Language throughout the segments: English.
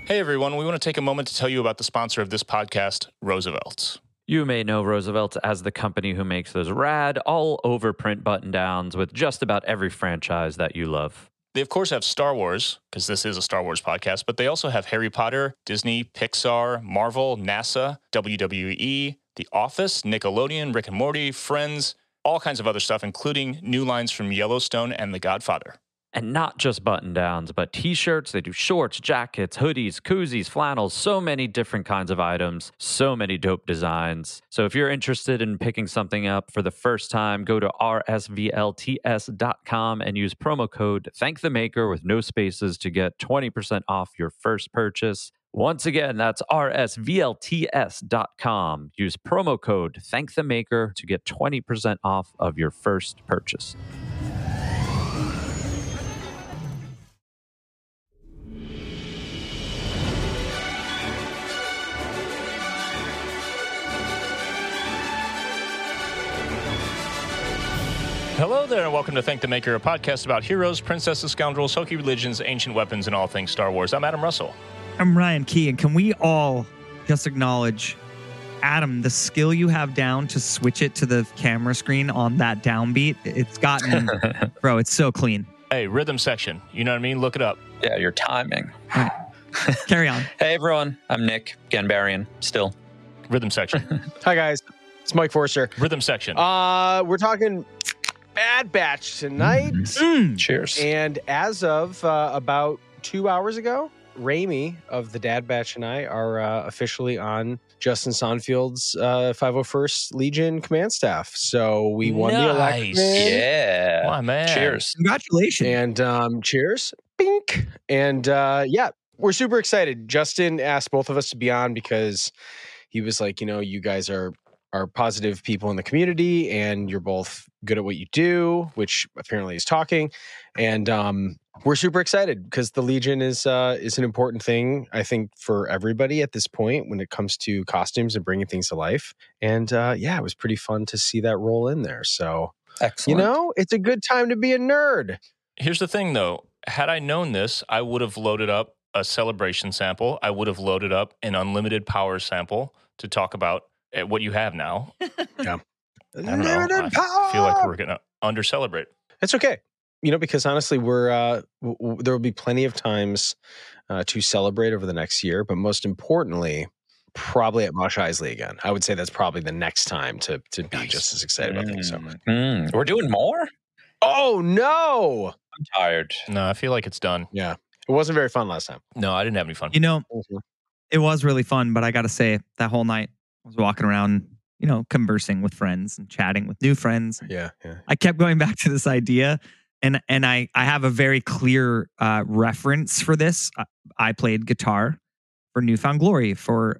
Hey everyone, we want to take a moment to tell you about the sponsor of this podcast, Roosevelt's. You may know Roosevelt as the company who makes those rad, all over print button downs with just about every franchise that you love. They, of course, have Star Wars, because this is a Star Wars podcast, but they also have Harry Potter, Disney, Pixar, Marvel, NASA, WWE, The Office, Nickelodeon, Rick and Morty, Friends, all kinds of other stuff, including new lines from Yellowstone and The Godfather. And not just button downs, but t-shirts. They do shorts, jackets, hoodies, koozies, flannels, so many different kinds of items, so many dope designs. So if you're interested in picking something up for the first time, go to rsvlts.com and use promo code ThankTheMaker with no spaces to get 20% off your first purchase. Once again, that's rsvlts.com. Use promo code ThankTheMaker to get 20% off of your first purchase. Hello there, and welcome to Thank the Maker, a podcast about heroes, princesses, scoundrels, hokey religions, ancient weapons, and all things Star Wars. I'm Adam Russell. I'm Ryan Key, and can we all just acknowledge, Adam, the skill you have down to switch it to the camera screen on that downbeat? It's gotten, bro, it's so clean. Hey, rhythm section. You know what I mean? Look it up. Yeah, your timing. Carry on. Hey, everyone. I'm Nick Ganbarian, still. Rhythm section. Hi, guys. It's Mike Forster. Rhythm section. We're talking Bad Batch tonight. Cheers. And as of about 2 hours ago, Raimi of the Dad Batch and I are officially on Justin Sonfield's 501st Legion command staff. So we won the election. Yeah. My man. Cheers. Congratulations. And cheers. Bink. And yeah, we're super excited. Justin asked both of us to be on because he was like, you know, you guys are positive people in the community and you're both good at what you do, which apparently is talking. And we're super excited because the Legion is an important thing, I think, for everybody at this point when it comes to costumes and bringing things to life. And yeah, it was pretty fun to see that roll in there. So, Excellent. you know, it's a good time to be a nerd. Here's the thing, though. Had I known this, I would have loaded up a celebration sample. I would have loaded up an unlimited power sample to talk about what you have now. Yeah. I don't know. I feel like we're going to under-celebrate. It's okay. You know, because honestly, there will be plenty of times to celebrate over the next year. But most importantly, probably at Mos Eisley again. I would say that's probably the next time to be just as excited about things. So. We're doing more? Oh, no. I'm tired. No, I feel like it's done. Yeah. It wasn't very fun last time. No, I didn't have any fun. You know, it was really fun, but I got to say, that whole night, I was walking around, you know, conversing with friends and chatting with new friends. Yeah. I kept going back to this idea, and I have a very clear reference for this. I played guitar for Newfound Glory for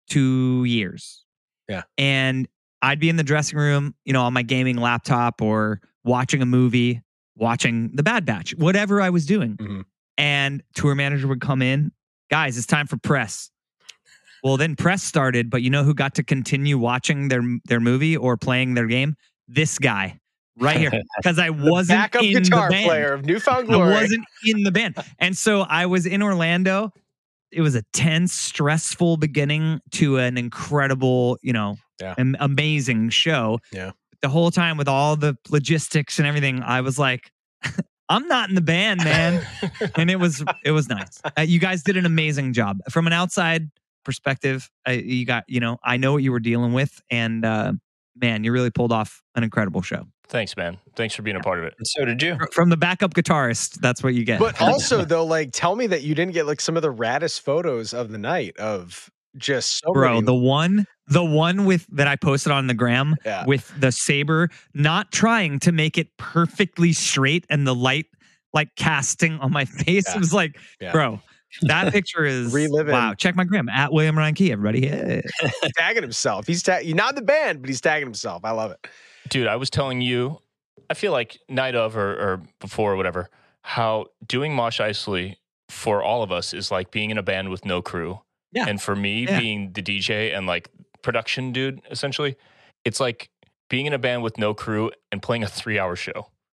2 years. Yeah. And I'd be in the dressing room, you know, on my gaming laptop or watching a movie, watching The Bad Batch, whatever I was doing. Mhm. And tour manager would come in. Guys, it's time for press. Well, then press started, but you know who got to continue watching their movie or playing their game? This guy right here, because I wasn't Backup in guitar the band. player of Newfound Glory. I wasn't in the band, and so I was in Orlando. It was a tense, stressful beginning to an incredible, you know, amazing show. Yeah. The whole time with all the logistics and everything, I was like, I'm not in the band, man. And it was nice. You guys did an amazing job. From an outside perspective, you got, you know, I know what you were dealing with, and man, you really pulled off an incredible show. Thanks, man. Thanks for being a part of it. And so did you. From the backup guitarist, that's what you get. But also, though, like, tell me that you didn't get like some of the raddest photos of the night of just so bro, many. the one with that I posted on the gram Yeah. with the saber, not trying to make it perfectly straight and the light like casting on my face. Yeah. It was like, Yeah. bro, that picture is Reliving. wow. Check my gram at William Ryan Key, everybody. Yeah. Tagging himself. He's not the band, but he's tagging himself. I love it. Dude, I was telling you, I feel like night of or before or whatever, how doing Mos Eisley for all of us is like being in a band with no crew. Yeah. And for me, being the DJ and like production dude, essentially, it's like being in a band with no crew and playing a 3-hour show.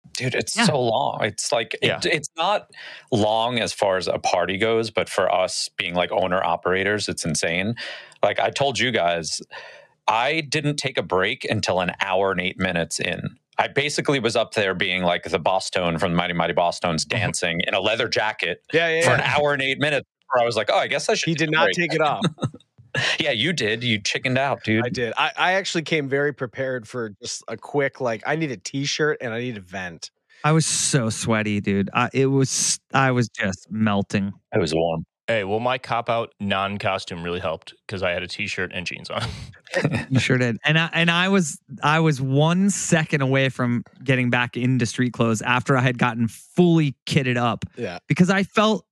Dude, it's Yeah. so long. It's like Yeah. it's not long as far as a party goes, but for us being like owner operators, it's insane. Like I told you guys, I didn't take a break until an hour and 8 minutes in. I basically was up there being like the Boss Tone from the Mighty Mighty Boss Tones dancing in a leather jacket Yeah, for an hour and 8 minutes before I was like, oh, I guess I should He take did a not break. take it off. Yeah, you did. You chickened out, dude. I did. I actually came very prepared for just a quick, like, I need a t-shirt and I need a vent. I was so sweaty, dude. I was just melting. It was warm. Hey, well, my cop out non-costume really helped because I had a t-shirt and jeans on. You sure did. And I was 1 second away from getting back into street clothes after I had gotten fully kitted up. Yeah. Because I felt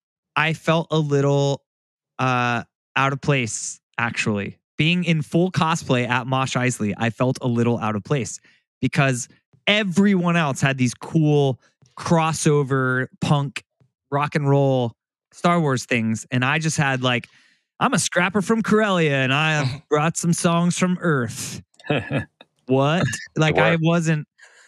a little out of place, actually. Being in full cosplay at Mosh Isley, I felt a little out of place because everyone else had these cool crossover punk rock and roll Star Wars things. And I just had like, I'm a scrapper from Corellia and I brought some songs from Earth. What? Like I wasn't.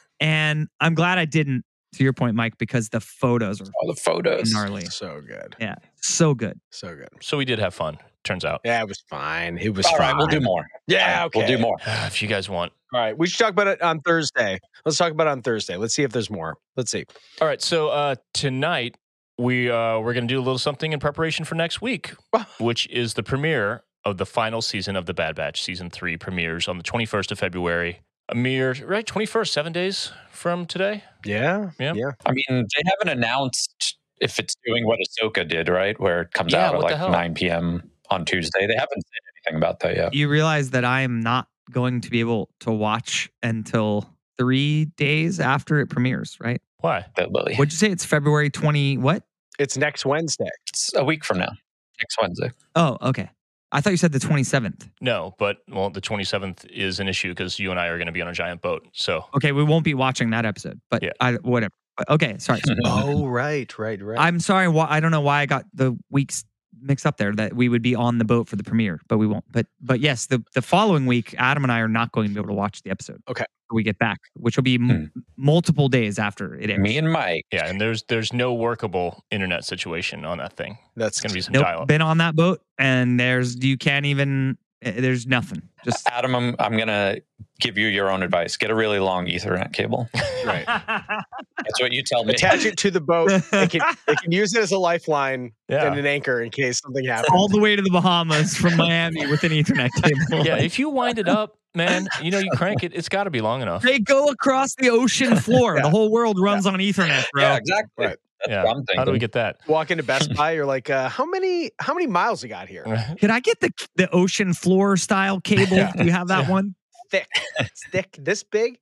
And I'm glad I didn't, to your point, Mike, because the photos are All the photos. gnarly. So good. Yeah. So good. So good. So we did have fun, turns out. Yeah, it was fine. It was All fine. right, we'll do more. Yeah, We'll do okay. more. If you guys want. All right. We should talk about it on Thursday. Let's talk about it on Thursday. Let's see if there's more. Let's see. All right, so tonight we're going to do a little something in preparation for next week, which is the premiere of the final season of The Bad Batch. Season 3 premieres on the 21st of February. A mere, right, 21st, 7 days from today? Yeah. Yeah. I mean, they haven't announced if it's doing what Ahsoka did, right? Where it comes Yeah, out at what the like hell? 9 p.m. on Tuesday. They haven't said anything about that yet. You realize that I am not going to be able to watch until 3 days after it premieres, right? Why? Lily. What'd you say? It's February 20, what? It's next Wednesday. It's a week from now, next Wednesday. Oh, okay. I thought you said the 27th. No, but, well, the 27th is an issue because you and I are going to be on a giant boat. So, Okay, we won't be watching that episode, but Yeah. whatever. But, okay, sorry. Oh, right. I'm sorry. I don't know why I got the weeks mixed up there. That we would be on the boat for the premiere, but we won't. But yes, the following week, Adam and I are not going to be able to watch the episode. Okay. When we get back, which will be multiple days after it airs. Me and Mike. yeah, and there's no workable internet situation on that thing. That's It's going to be some Nope, dial-up. been on that boat, and you can't even. There's nothing. Just Adam, I'm going to give you your own advice. Get a really long Ethernet cable. right. That's what you tell me. Attach it to the boat. They can use it as a lifeline Yeah. and an anchor in case something happens. all the way to the Bahamas from Miami with an Ethernet cable. Yeah, if you wind it up, man, you crank it, it's got to be long enough. They go across the ocean floor. Yeah. The whole world runs on Ethernet, bro. Yeah, exactly. Right. That's Yeah. what I'm thinking. How do we get that? Walk into Best Buy, you're like, how many miles you got here? Could I get the ocean floor style cable? Yeah. Do you have that one? Thick. It's thick, this big.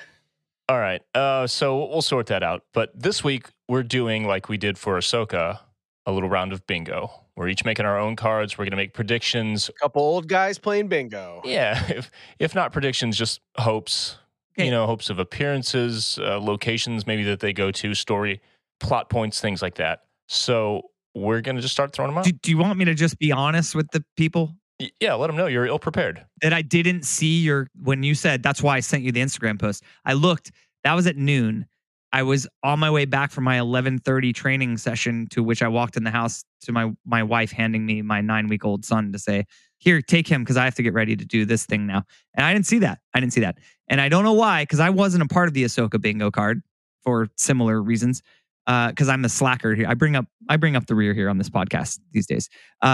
All right. So we'll sort that out. But this week, we're doing, like we did for Ahsoka, a little round of bingo. We're each making our own cards. We're going to make predictions. Couple old guys playing bingo. Yeah. If not predictions, just hopes. Okay. Hopes of appearances, locations maybe that they go to, story, plot points, things like that. So we're going to just start throwing them out. Do you want me to just be honest with the people? Yeah, let them know you're ill-prepared. That I didn't see when you said, that's why I sent you the Instagram post. I looked, that was at noon. I was on my way back from my 11:30 training session, to which I walked in the house to my wife handing me my 9-week-old son to say, here, take him because I have to get ready to do this thing now. And I didn't see that. And I don't know why, because I wasn't a part of the Ahsoka bingo card for similar reasons. Because I'm the slacker here. I bring up the rear here on this podcast these days.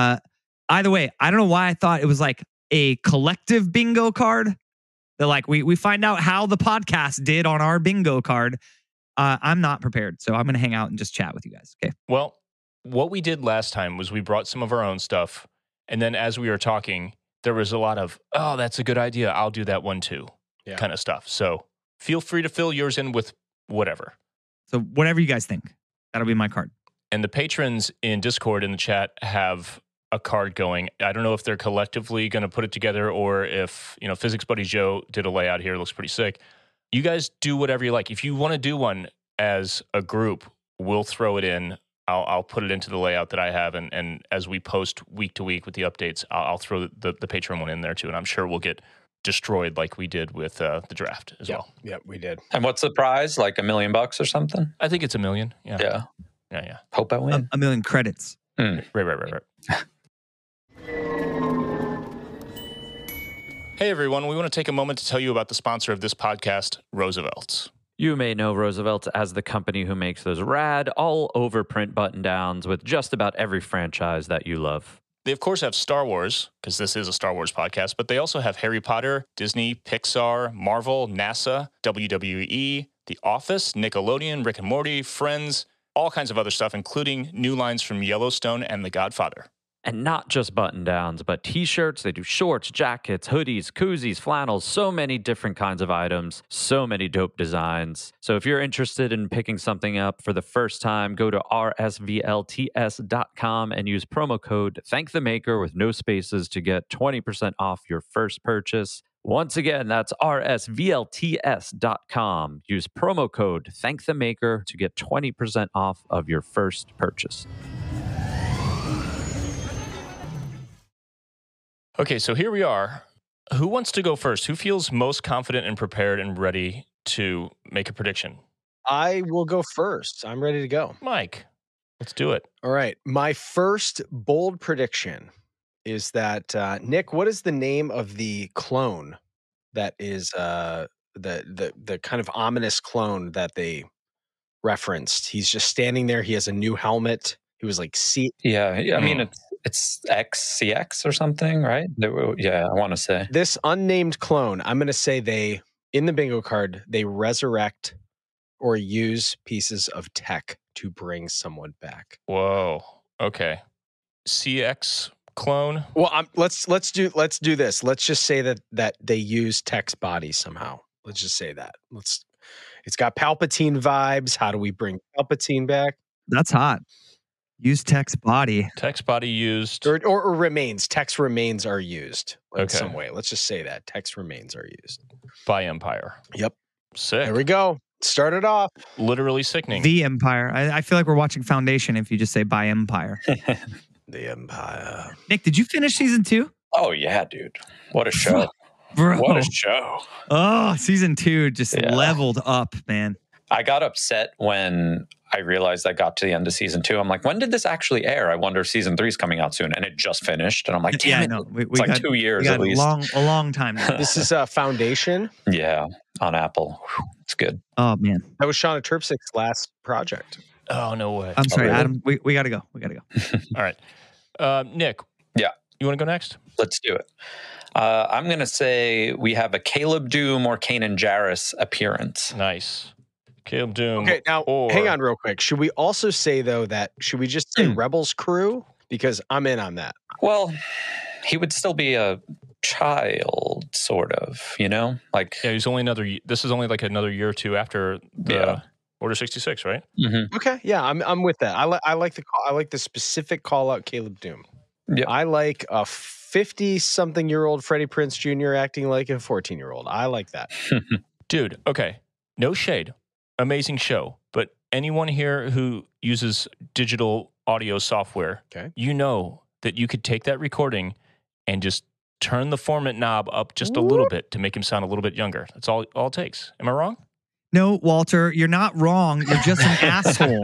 Either way, I don't know why I thought it was like a collective bingo card. That like we find out how the podcast did on our bingo card. I'm not prepared, so I'm going to hang out and just chat with you guys. Okay. Well, what we did last time was we brought some of our own stuff. And then as we were talking, there was a lot of, oh, that's a good idea. I'll do that one too, kind of stuff. So feel free to fill yours in with whatever. So whatever you guys think, that'll be my card. And the patrons in Discord in the chat have a card going. I don't know if they're collectively going to put it together or if, Physics Buddy Joe did a layout here. It looks pretty sick. You guys do whatever you like. If you want to do one as a group, we'll throw it in. I'll put it into the layout that I have. And as we post week to week with the updates, I'll throw the Patreon one in there too. And I'm sure we'll get destroyed like we did with the draft as well. Yep, we did. And what's the prize? Like $1 million or something? I think it's $1 million. Yeah. Yeah. Hope I win. $1 million credits. Right. Hey, everyone. We want to take a moment to tell you about the sponsor of this podcast, Roosevelt's. You may know Roosevelt as the company who makes those rad, all-over print button-downs with just about every franchise that you love. They, of course, have Star Wars, because this is a Star Wars podcast, but they also have Harry Potter, Disney, Pixar, Marvel, NASA, WWE, The Office, Nickelodeon, Rick and Morty, Friends, all kinds of other stuff, including new lines from Yellowstone and The Godfather. And not just button-downs, but t-shirts. They do shorts, jackets, hoodies, koozies, flannels, so many different kinds of items, so many dope designs. So if you're interested in picking something up for the first time, go to rsvlts.com and use promo code ThankTheMaker with no spaces to get 20% off your first purchase. Once again, that's rsvlts.com. Use promo code ThankTheMaker to get 20% off of your first purchase. Okay, so here we are. Who wants to go first? Who feels most confident and prepared and ready to make a prediction? I will go first. I'm ready to go. Mike, let's do it. All right. My first bold prediction is that Nick, what is the name of the clone that is the kind of ominous clone that they referenced? He's just standing there. He has a new helmet. He was like, Yeah. I mean, it's XCX or something, right? Yeah, I want to say. This unnamed clone, I'm going to say they, in the bingo card, they resurrect or use pieces of tech to bring someone back. Whoa. Okay. CX clone. Well, let's do this. Let's just say that they use Tech's body somehow. Let's just say that. It's got Palpatine vibes. How do we bring Palpatine back? That's hot. Use Tech's body. Tech's body used. Or remains. Tech's remains are used in Okay. some way. Let's just say that. Tech's remains are used. By Empire. Yep. Sick. There we go. Start it off. Literally sickening. The Empire. I feel like we're watching Foundation if you just say by Empire. The Empire. Nick, did you finish season 2? Oh, yeah, dude. What a show. Bro. What a show. Oh, season 2 just leveled up, man. I got upset when I realized I got to the end of season 2. I'm like, when did this actually air? I wonder if season 3 is coming out soon. And it just finished. And I'm like, damn it. No, It's like 2 years at least. A long time now. This is Foundation. Yeah, on Apple. Whew, it's good. Oh, man. That was Shauna Terpsik's last project. Oh, no way. I'm sorry, really? Adam. We got to go. All right. Nick. Yeah. You want to go next? Let's do it. I'm going to say we have a Caleb Doom or Kanan Jarrus appearance. Nice. Caleb Doom. Okay, now hang on real quick. Should we also say, though, should we just say Rebels crew? Because I'm in on that. Well, he would still be a child, sort of, you know? Like, Yeah, he's only this is only like another year or two after the Order 66, right? mhm. Okay, yeah, I'm with that. I like the specific call out Caleb Doom. Yeah. I like a 50-something-year-old Freddie Prinze Jr. acting like a 14-year-old. I like that. Dude, okay. No shade. Amazing show. But anyone here who uses digital audio software, Okay. you know that you could take that recording and just turn the format knob up just a little bit to make him sound a little bit younger. That's all it takes. Am I wrong? No, Walter, you're not wrong. You're just an asshole.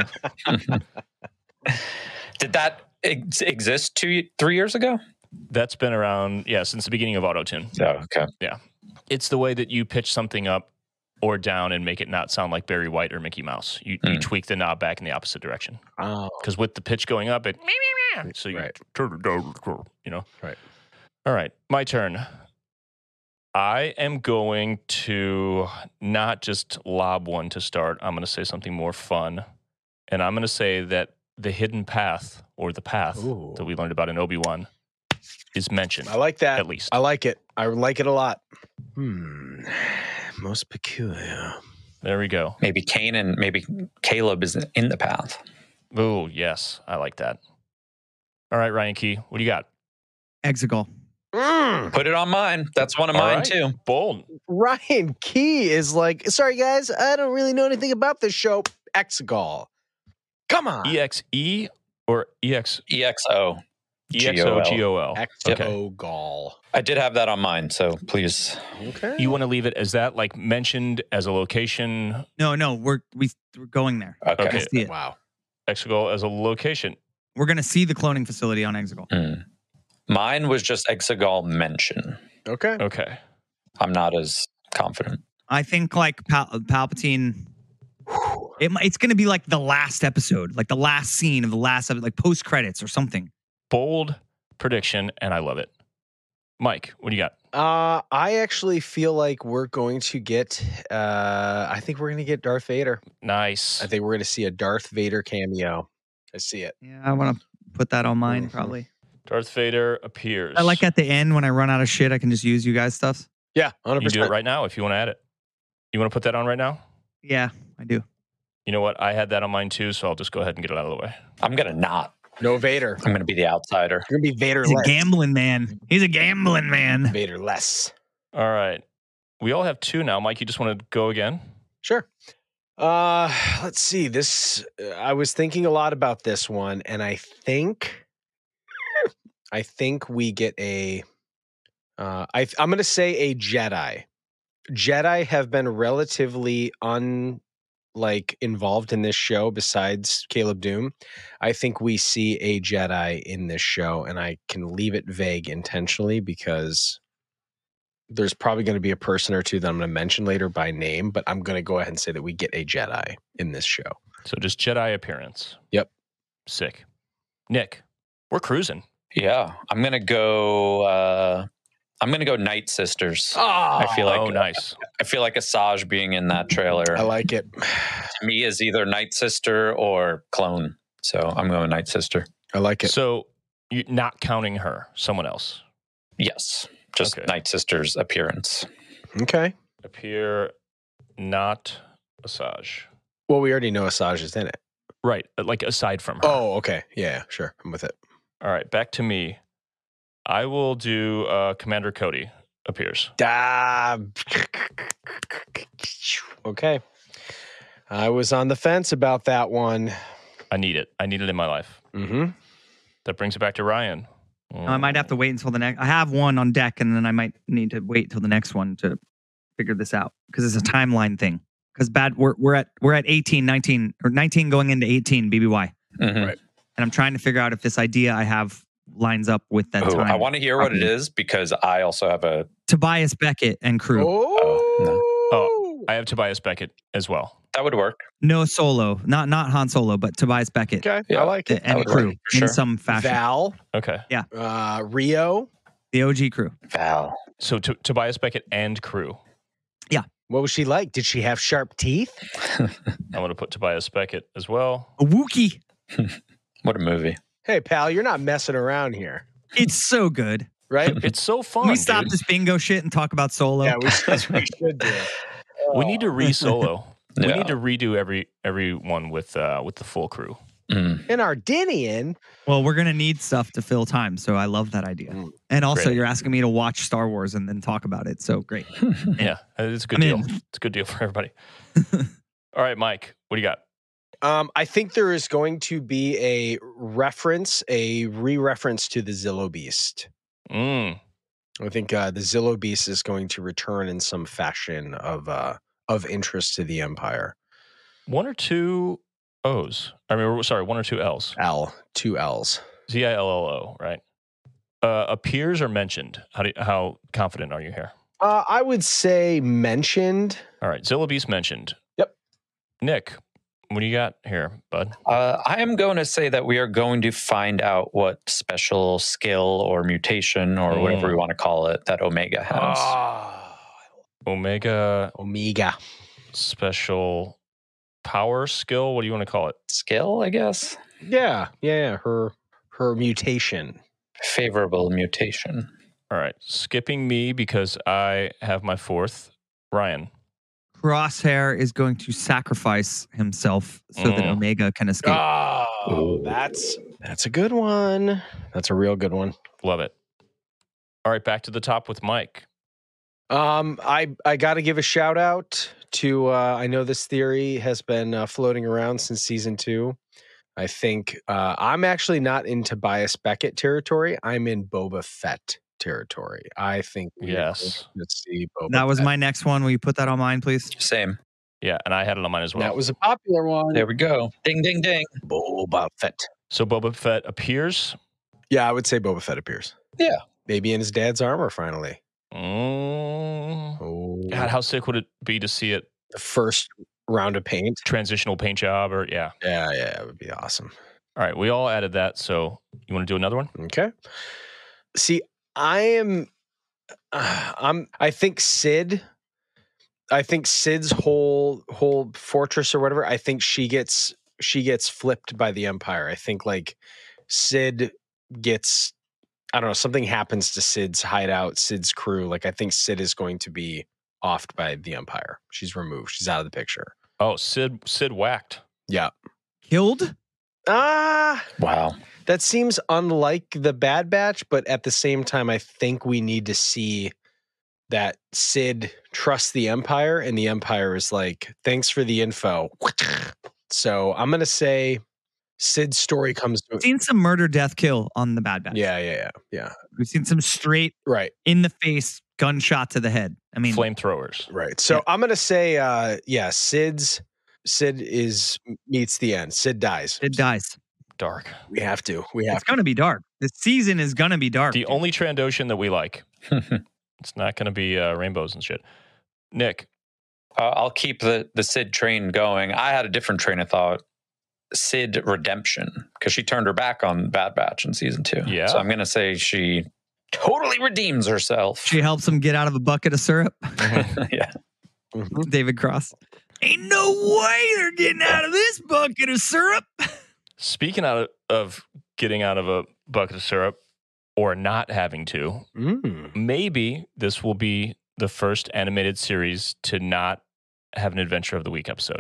Did that exist 3 years ago? That's been around, since the beginning of AutoTune. Oh, okay. It's the way that you pitch something up or down and make it not sound like Barry White or Mickey Mouse. You tweak the knob back in the opposite direction. Oh, Because with the pitch going up, it so you Right. turn it down, Right. All right, my turn. I am going to not just lob one to start. I'm going to say something more fun, and I'm going to say that the hidden path or the path Ooh. that we learned about in Obi-Wan is mentioned. I like that. At least. I like it. I like it a lot. Most peculiar. There we go. Maybe maybe Caleb is in the path. Oh yes, I like that. All right, Ryan Key, what do you got? Exegol. Put it on mine. That's one of All mine right. too. Bold. Ryan Key is like, sorry guys, I don't really know anything about this show. Exegol. Come on. EXE or EX? EXO. EXOGOL. Okay. Exogol. I did have that on mine, so please. Okay. You want to leave it as that, like mentioned as a location, No, we're going there. Okay. Okay. We'll see it. Wow. Exogol as a location. We're gonna see the cloning facility on Exegol. Mine was just Exegol mention. Okay. Okay. I'm not as confident. I think like Palpatine. It's gonna be like the last episode, like the last scene of the last episode, like post credits or something. Bold prediction, and I love it. Mike, what do you got? I actually feel like we're going to get. I think we're going to get Darth Vader. Nice. I think we're going to see a Darth Vader cameo. I see it. Yeah, I want to put that on mine probably. Darth Vader appears. I like at the end when I run out of shit, I can just use you guys' stuff. Yeah, 100%. You do it right now if you want to add it. You want to put that on right now? Yeah, I do. You know what? I had that on mine too, so I'll just go ahead and get it out of the way. I'm going to not. No Vader. I'm going to be the outsider. You're going to be Vader He's a less. gambling man. He's a gambling man. Vader less. All right. We all have two now. Mike, you just want to go again? Sure. Let's see. This I was thinking a lot about this one, and I think we get a. I'm going to say a Jedi. Jedi have been relatively involved in this show besides Caleb Doom. I think we see a Jedi in this show, and I can leave it vague intentionally because there's probably going to be a person or two that I'm going to mention later by name, but I'm going to go ahead and say that we get a Jedi in this show. So just Jedi appearance. Yep. Sick. Nick, we're cruising. Yeah, I'm going to go Night Sisters. I feel like nice. I feel like Asajj being in that trailer I like it. to me is either Night Sister or clone. So I'm going Night Sister. I like it. So you're not counting her, someone else. Yes, just Okay. Night Sister's appearance. Okay. Appear, not Asajj. Well, we already know Asajj is in it. Right, like aside from her. Oh, okay. Yeah, sure. I'm with it. All right, back to me. I will do Commander Cody appears. Okay. I was on the fence about that one. I need it. I need it in my life. Mm-hmm. That brings it back to Ryan. I might have to wait until the next. I have one on deck, and then I might need to wait till the next one to figure this out because it's a timeline thing. Because we're at 18, 19, or 19 going into 18 BBY, Mhm. Right. and I'm trying to figure out if this idea I have lines up with that Oh, time. I want to hear what it is because I also have a. Tobias Beckett and crew. Oh. I have Tobias Beckett as well. That would work. No Solo, not Han Solo, but Tobias Beckett Okay. Yeah. I like it. and would crew work, for sure. in some fashion. Val. Okay. Rio. The OG crew. Val. So Tobias Beckett and crew. What was she like? Did she have sharp teeth? I'm going to put Tobias Beckett as well. A Wookiee. What a movie. Hey, pal, you're not messing around here, It's so good. right? It's so fun. Can we stop dude. this bingo shit and talk about Solo? Yeah, we should do it. We need to re-solo. We Yeah. need to redo every one with the full crew. Mm. An Ardinian. Well, we're gonna need stuff to fill time, so I love that idea. Mm. And also, Great. you're asking me to watch Star Wars and then talk about it. So great. Yeah, it's a good I'm deal. in. It's a good deal for everybody. All right, Mike, what do you got? I think there is going to be a re-reference to the Zillo Beast. Mm, I think the Zillo Beast is going to return in some fashion of interest to the Empire. one or two O's. I mean, sorry, one or two L's. Two L's. Zillo, right? Appears or mentioned? How confident are you here? I would say mentioned. All right, Zillo Beast mentioned. Yep. Nick, what do you got here, bud? I am going to say that we are going to find out what special skill or mutation or whatever we want to call it that Omega has. Omega Omega. special power skill. What do you want to call it? Skill, I guess. Yeah. Her mutation. Favorable mutation. All right, skipping me because I have my fourth. Ryan. Crosshair is going to sacrifice himself so that Omega can escape. Oh, that's a good one. That's a real good one. Love it. All right, back to the top with Mike. I got to give a shout out to I know this theory has been floating around since season 2. I think I'm actually not in Tobias Beckett territory. I'm in Boba Fett territory. I think we are going Yes. to see Boba That was Fett. my next one. Will you put that on mine, please? Same. Yeah, and I had it on mine as well. That was a popular one. There we go. Ding, ding, ding. Boba Fett. So Boba Fett appears. Yeah, I would say Boba Fett appears. Yeah. Maybe in his dad's armor finally. Oh. God, how sick would it be to see it The first round of paint. transitional paint job? Or yeah. Yeah, it would be awesome. All right, we all added that. So you want to do another one? Okay. See, I think Sid. I think Sid's whole fortress or whatever. I think she gets flipped by the Empire. I think like Sid gets. I don't know. Something happens to Sid's hideout, Sid's crew. Like I think Sid is going to be offed by the Empire. She's removed. She's out of the picture. Oh, Sid whacked. Yeah. Killed? Wow. That seems unlike the Bad Batch, but at the same time, I think we need to see that Sid trusts the Empire, and the Empire is like, thanks for the info. So I'm going to say Sid's story comes to... We've seen some murder, death, kill on the Bad Batch. Yeah. We've seen some straight Right. in the face gunshot to the head. I mean, Flamethrowers. Right. So Yeah. I'm going to say, Sid meets the end. Sid dies. it dies. Dark. We have to. It's going to be dark. The season is going to be dark. The dude. only Trandoshan that we like. It's not going to be rainbows and shit. Nick. I'll keep the Sid train going. I had a different train of thought. Sid redemption, because she turned her back on Bad Batch in season 2. Yeah. So I'm going to say she totally redeems herself. She helps him get out of a bucket of syrup. Yeah. Mhm. David Cross. Ain't no way they're getting out of this bucket of syrup. Speaking of getting out of a bucket of syrup or not having to, maybe this will be the first animated series to not have an Adventure of the Week episode.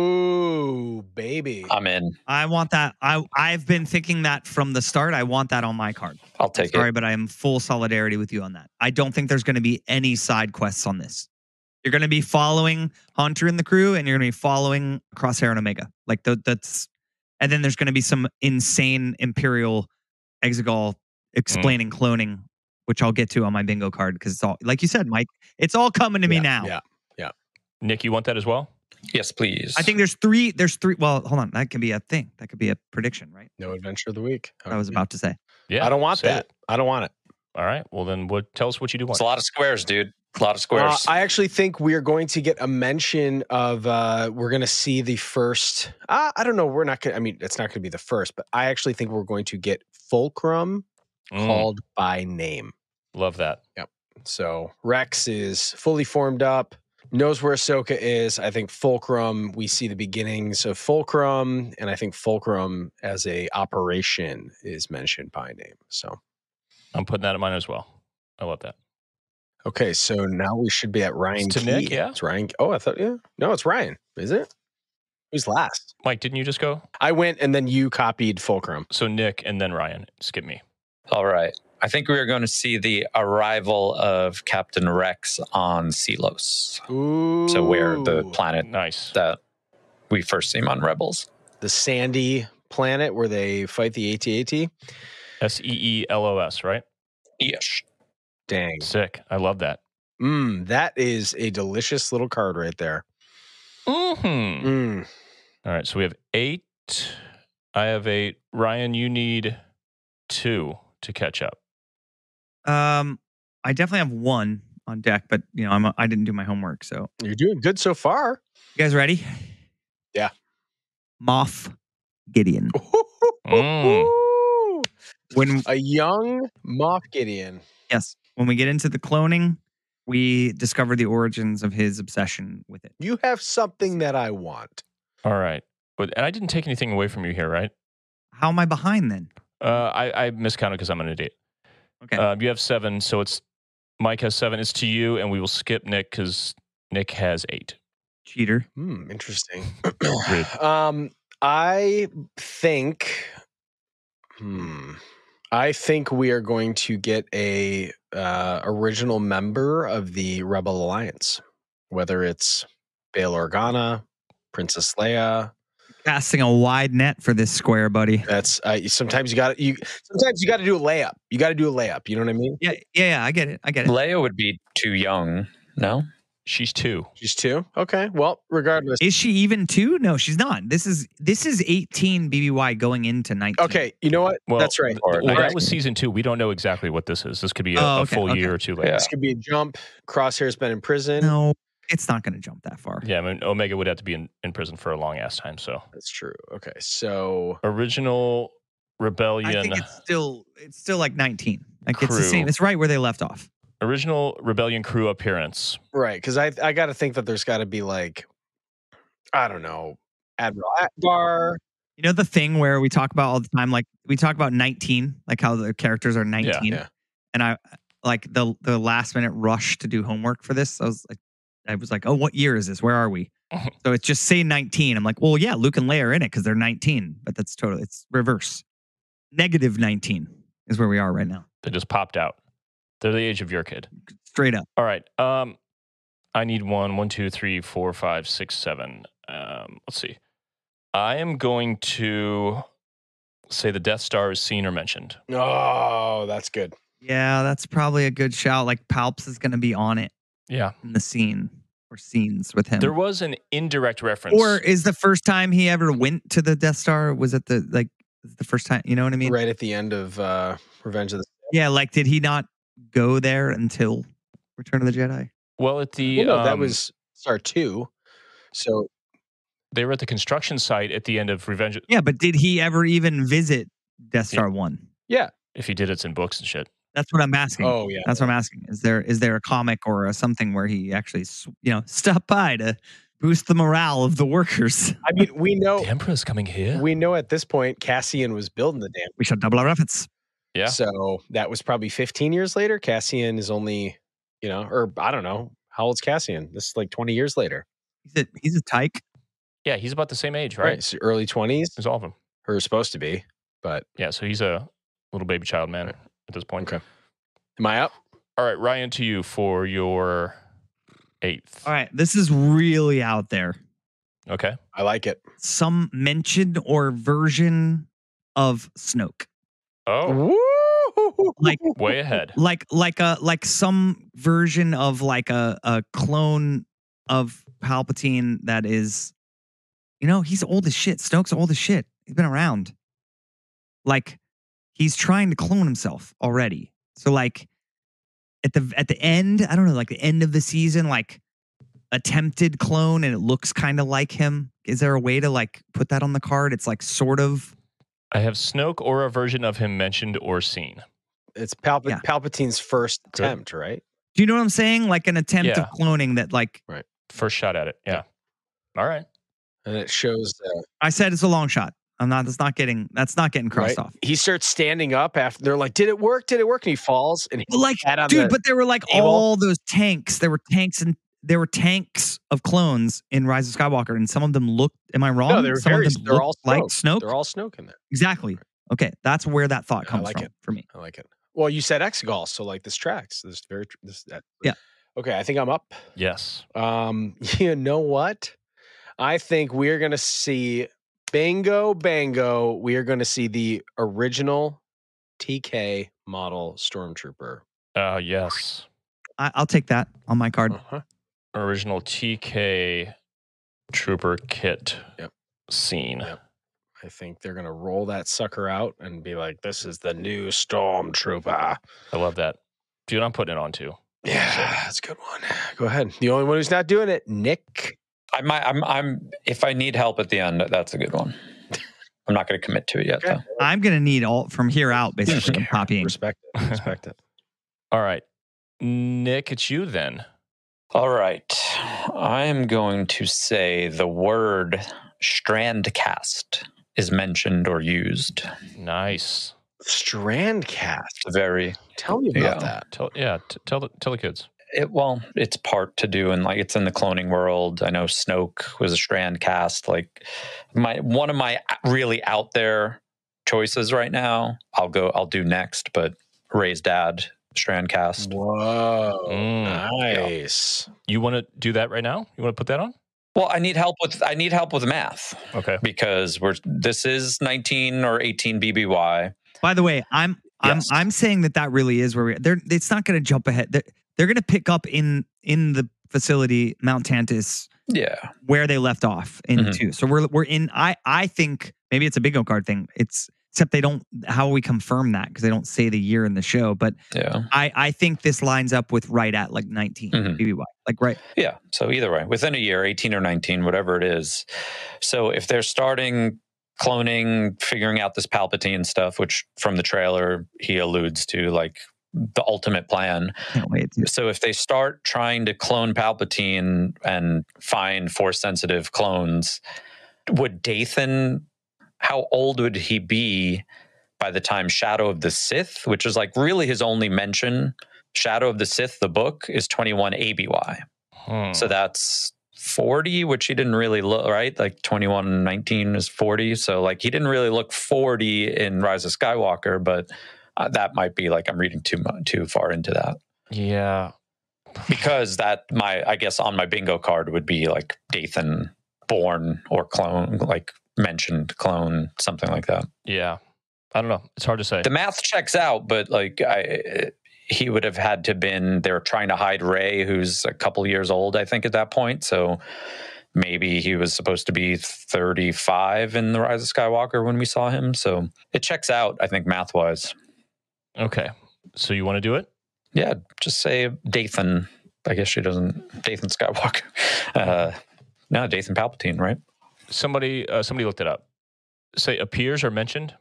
Ooh, baby. I'm in. I want that. I've been thinking that from the start. I want that on my card. I'll take Sorry, it. but I am full solidarity with you on that. I don't think there's going to be any side quests on this. You're going to be following Hunter and the crew, and you're going to be following Crosshair and Omega. Like that's, and then there's going to be some insane Imperial Exegol explaining cloning, which I'll get to on my bingo card because it's all, like you said, Mike. It's all coming to me now. Yeah. Nick, you want that as well? Yes, please. I think there's three. Well, hold on. That could be a thing. That could be a prediction, right? No Adventure of the Week. I was about to say. Yeah. I don't want say that. it. I don't want it. All right. Well, then tell us what you do want. It's a lot of squares, dude. A lot of squares. I actually think we are going to get a mention of. We're going to see the first. I don't know. We're not going. I mean, it's not going to be the first, but I actually think we're going to get Fulcrum called by name. Love that. So Rex is fully formed up, knows where Ahsoka is. I think Fulcrum. We see the beginnings of Fulcrum, and I think Fulcrum as a operation is mentioned by name. So I'm putting that in mine as well. I love that. okay, so now we should be at Ryan. It's to Key. Nick, yeah? It's Ryan. Oh, I thought no, it's Ryan. Is it? Who's last? Mike, didn't you just go? I went, and then you copied Fulcrum. So Nick and then Ryan. Skip me. All right. I think we are going to see the arrival of Captain Rex on Selos. Ooh. So where the planet Nice. that we first see him on Rebels. the sandy planet where they fight the AT-AT. SEELOS, right? Yes. Dang. Sick. I love that. That is a delicious little card right there. Mm-hmm. All right. So we have 8. I have 8. Ryan, you need 2 to catch up. I definitely have 1 on deck, but I didn't do my homework. So You're doing good so far. you guys ready? Yeah. Moff Gideon. When A young Moff Gideon. yes, when we get into the cloning, we discover the origins of his obsession with it. You have something that I want. All right. And I didn't take anything away from you here, right? How am I behind then? I miscounted because I'm an idiot. Okay. You have 7, so it's Mike has 7. It's to you, and we will skip Nick because Nick has 8. Cheater. Interesting. Rude. I think. I think we are going to get a original member of the Rebel Alliance, whether it's Bail Organa, Princess Leia. Casting a wide net for this square, buddy. That's sometimes you got to do a layup. You got to do a layup. You know what I mean? Yeah. I get it. Leia would be too young. No, She's 2. She's 2. Okay. Well, regardless. Is she even 2? No, she's not. This is 18 BBY going into 19. Okay. You know what? Well, That's right. Well, that was season 2. We don't know exactly what this is. This could be a full year or two later. Yeah. This could be a jump. Crosshair's been in prison. No, it's not going to jump that far. Yeah, I mean, Omega would have to be in prison for a long ass time. So That's true. Okay. So original Rebellion. I think it's still like 19. Like it's the Crew. same. It's right where they left off. Original Rebellion crew appearance. right, because I got to think that there's got to be like, I don't know, Admiral Akbar. You know the thing where we talk about all the time, like we talk about 19, like how the characters are 19. Yeah. And I like the last minute rush to do homework for this. I was like, oh, what year is this? Where are we? So it's just say 19. I'm like, well, yeah, Luke and Leia are in it because they're 19, but it's reverse. Negative 19 is where we are right now. They just popped out. They're the age of your kid. Straight up. All right. I need 1, 2, 3, 4, 5, 6, 7. Let's see. I am going to say the Death Star is seen or mentioned. Oh, that's good. Yeah, that's probably a good shout. Like Palps is going to be on it Yeah. in the scene or scenes with him. There was an indirect reference. Or is the first time he ever went to the Death Star, was it the first time? You know what I mean? Right at the end of Revenge of the Sith. Yeah, like did he not go there until Return of the Jedi? Well, at the Well, no, that was Star 2. So they were at the construction site at the end of Revenge. Yeah, but did he ever even visit Death Star 1? yeah. If he did, it's in books and shit. That's what I'm asking. Oh yeah. That's what I'm asking. Is there a comic or something where he actually stopped by to boost the morale of the workers? I mean, we know The Emperor's coming here. we know at this point Cassian was building the damn. We should double our efforts. Yeah. So that was probably 15 years later. Cassian is only, or I don't know. How old's Cassian? This is like 20 years later. He's a tyke. Yeah, he's about the same age, right? So early 20s, He's all of them. or supposed to be. But Yeah, so he's a little baby child man at this point. Okay. Am I up? All right, Ryan, to you for your 8th. All right, this is really out there. Okay. I like it. Some mention or version of Snoke. Oh, Woo! Like way ahead. like some version of like a clone of Palpatine that is, he's old as shit. Snoke's old as shit. He's been around. Like he's trying to clone himself already. So like at the end, I don't know, like the end of the season, like attempted clone and it looks kind of like him. Is there a way to like put that on the card? It's like sort of. I have Snoke or a version of him mentioned or seen. It's Yeah. Palpatine's first Good. attempt, right? Do you know what I'm saying? Like an attempt Yeah. of cloning that like First shot at it. Yeah. All right. And it shows I said it's a long shot. That's not getting crossed off. He starts standing up after they're like, "Did it work? Did it work?" And he falls and But like, Hat on dude, the but there were like table. all those tanks. There were tanks of clones in Rise of Skywalker, and some of them looked. Am I wrong? no, they're some very. of them They're looked all like Snoke. Snoke. They're all Snoke in there. Exactly. Okay, that's where that thought I comes like from it. for me. I like it. Well, you said Exegol, so like this tracks. Yeah. Okay, I think I'm up. Yes. You know what? I think we're gonna see bango. We are gonna see the original TK model Stormtrooper. Yes. I'll take that on my card. Uh-huh. Original TK Trooper kit Yep. scene. Yep. I think they're gonna roll that sucker out and be like, "This is the new Stormtrooper." I love that. Dude, I'm putting it on too. Yeah, that's a good one. Go ahead. The only one who's not doing it, Nick. I'm if I need help at the end, that's a good one. I'm not going to commit to it yet, Okay. though. I'm gonna need all from here out. Basically, I'm copying. Respect it. Respect it. All right. Nick, it's you then. All right. I'm going to say the word Strandcast is mentioned or used. Nice. Strandcast. Very Tell me about Yeah. that. Tell the kids. it's part to do, and like it's in the cloning world. I know Snoke was a Strandcast. Like one of my really out there choices right now. I'll do next, but Ray's dad, Strandcast. Whoa. Mm. Nice. You want to do that right now? You want to put that on? Well, I need help with math Okay. because this is 19 or 18 BBY. By the way, I'm saying that really is where it's not going to jump ahead. They're going to pick up in the facility Mount Tantus, Yeah. where they left off in 2. So we're in. I think maybe it's a bingo card thing. Except they don't. How we confirm that because they don't say the year in the show. But Yeah. I think this lines up with right at like 19 BBY, like right. Yeah. So either way, within a year, 18 or 19, whatever it is. So if they're starting cloning, figuring out this Palpatine stuff, which from the trailer he alludes to, like the ultimate plan. Can't wait. So if they start trying to clone Palpatine and find Force-sensitive clones, would Dathan? How old would he be by the time Shadow of the Sith, which is like really his only mention? Shadow of the Sith, the book, is 21 ABY. So that's 40, which he didn't really look, right? Like 21, 19 is 40. So like he didn't really look 40 in Rise of Skywalker, but that might be like I'm reading too far into that. Yeah. Because I guess on my bingo card would be like Dathan born or clone, like mentioned clone, something like that. Yeah. I don't know. It's hard to say. The math checks out, but like he would have had to been, they were trying to hide Rey, who's a couple years old, I think, at that point. So maybe he was supposed to be 35 in The Rise of Skywalker when we saw him. So it checks out, I think, math-wise. Okay. So you want to do it? Yeah, just say Dathan. I guess she doesn't. Dathan Skywalker. No, Dathan Palpatine, right? Somebody looked it up. Say appears or mentioned?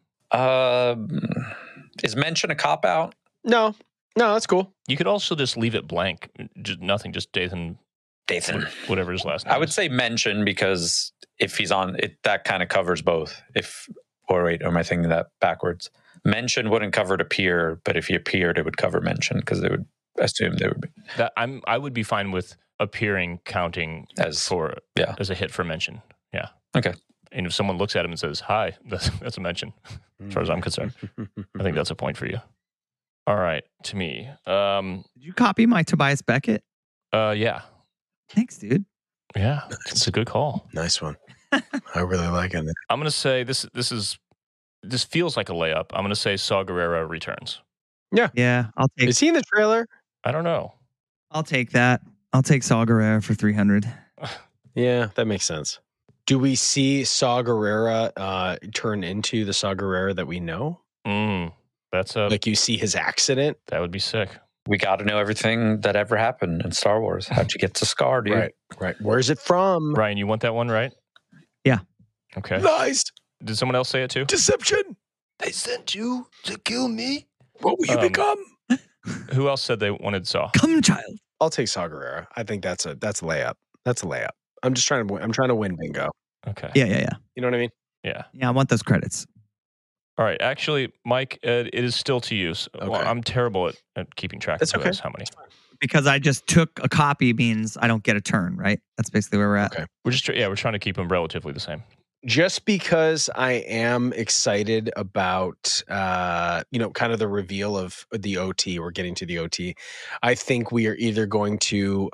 Is mention a cop-out? No, that's cool. You could also just leave it blank. Nothing, just Dathan, whatever his last name I would say mention because if he's on it, that kind of covers both. Or am I thinking that backwards? Mention wouldn't cover it appear, but if he appeared, it would cover mention because they would assume they would be. I would be fine with appearing counting as a hit for mention. Yeah. Okay. And if someone looks at him and says, hi, that's a mention, as far as I'm concerned. I think that's a point for you. All right, to me. Did you copy my Tobias Beckett? Yeah. Thanks, dude. Yeah, it's a good call. Nice one. I really like it. I'm going to say this feels like a layup. I'm going to say Saw Gerrera returns. Yeah, I'll take. Is he in the trailer? I don't know. I'll take that. I'll take Saw Gerrera for 300. Yeah, that makes sense. Do we see Saw Gerrera turn into the Saw Gerrera that we know? That's like you see his accident. That would be sick. We got to know everything that ever happened in Star Wars. How'd you get to Scar, dude? Right. Where's it from? Ryan, you want that one, right? Yeah. Okay. Nice. Did someone else say it too? Deception. They sent you to kill me. What will you become? Who else said they wanted Saw? Come, child. I'll take Saw Gerrera. I think that's a layup. That's a layup. I'm just trying to win. I'm trying to win bingo. Okay. Yeah. You know what I mean? Yeah. Yeah, I want those credits. All right. Actually, Mike, it is still to you. So, well, I'm terrible at keeping track of who has how many. Because I just took a copy means I don't get a turn, right? That's basically where we're at. Okay. We're trying to keep them relatively the same. Just because I am excited about, kind of the reveal of the OT, we're getting to the OT. I think we are either going to,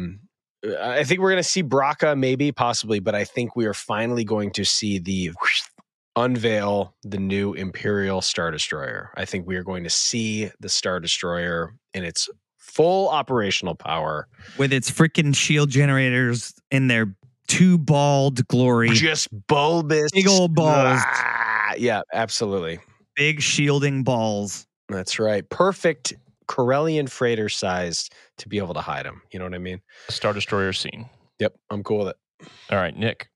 I think we're going to see Braca, maybe, possibly, but I think we are finally going to see the unveil the new Imperial Star Destroyer. I think we are going to see the Star Destroyer in its full operational power. With its freaking shield generators in their two bald glory. Just bulbous. Big old balls. Yeah, absolutely. Big shielding balls. That's right. Perfect Corellian freighter sized to be able to hide them. You know what I mean? Star Destroyer scene. Yep, I'm cool with it. All right, Nick.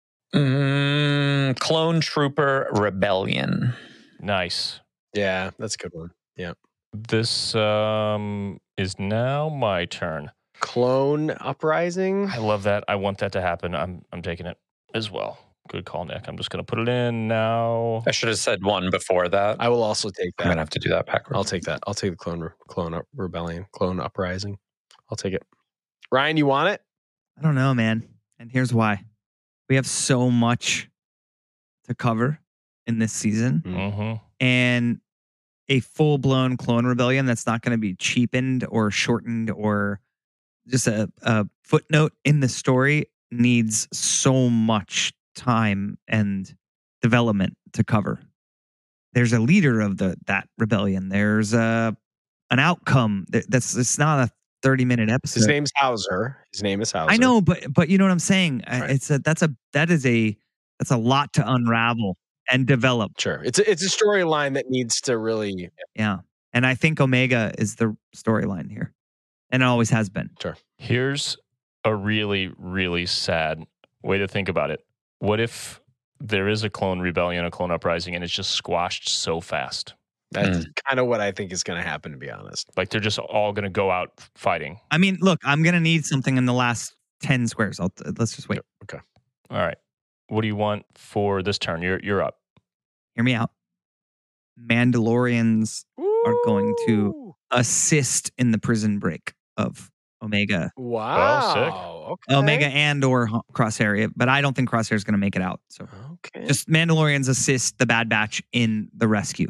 Clone Trooper Rebellion. Nice. Yeah, that's a good one. Yeah. This is now my turn. Clone Uprising. I love that. I want that to happen. I'm taking it as well. Good call, Nick. I'm just going to put it in now. I should have said one before that. I will also take that. I'm going to have to do that backwards. I'll take that. I'll take the Clone Rebellion, Clone Uprising. I'll take it. Ryan, you want it? I don't know, man. And here's why. We have so much to cover in this season. Mm-hmm. And a full-blown Clone Rebellion that's not going to be cheapened or shortened or just a footnote in the story needs so much time and development to cover. There's a leader of that rebellion. There's an outcome. It's not a 30-minute episode. His name's Hauser. His name is Hauser. I know, but you know what I'm saying. Right. That's a lot to unravel and develop. Sure. It's a storyline that needs to really. Yeah, and I think Omega is the storyline here, and it always has been. Sure. Here's a really, really sad way to think about it. What if there is a clone rebellion, a clone uprising, and it's just squashed so fast? That's kind of what I think is going to happen, to be honest. Like they're just all going to go out fighting. I mean, look, I'm gonna need something in the last 10 squares. Let's just wait. Okay. All right. What do you want for this turn? You're up. Hear me out. Mandalorians are going to Ooh. assist in the prison break of Omega. Wow. Okay. Omega and or Crosshair, but I don't think Crosshair is going to make it out. So Okay. just Mandalorians assist the Bad Batch in the rescue.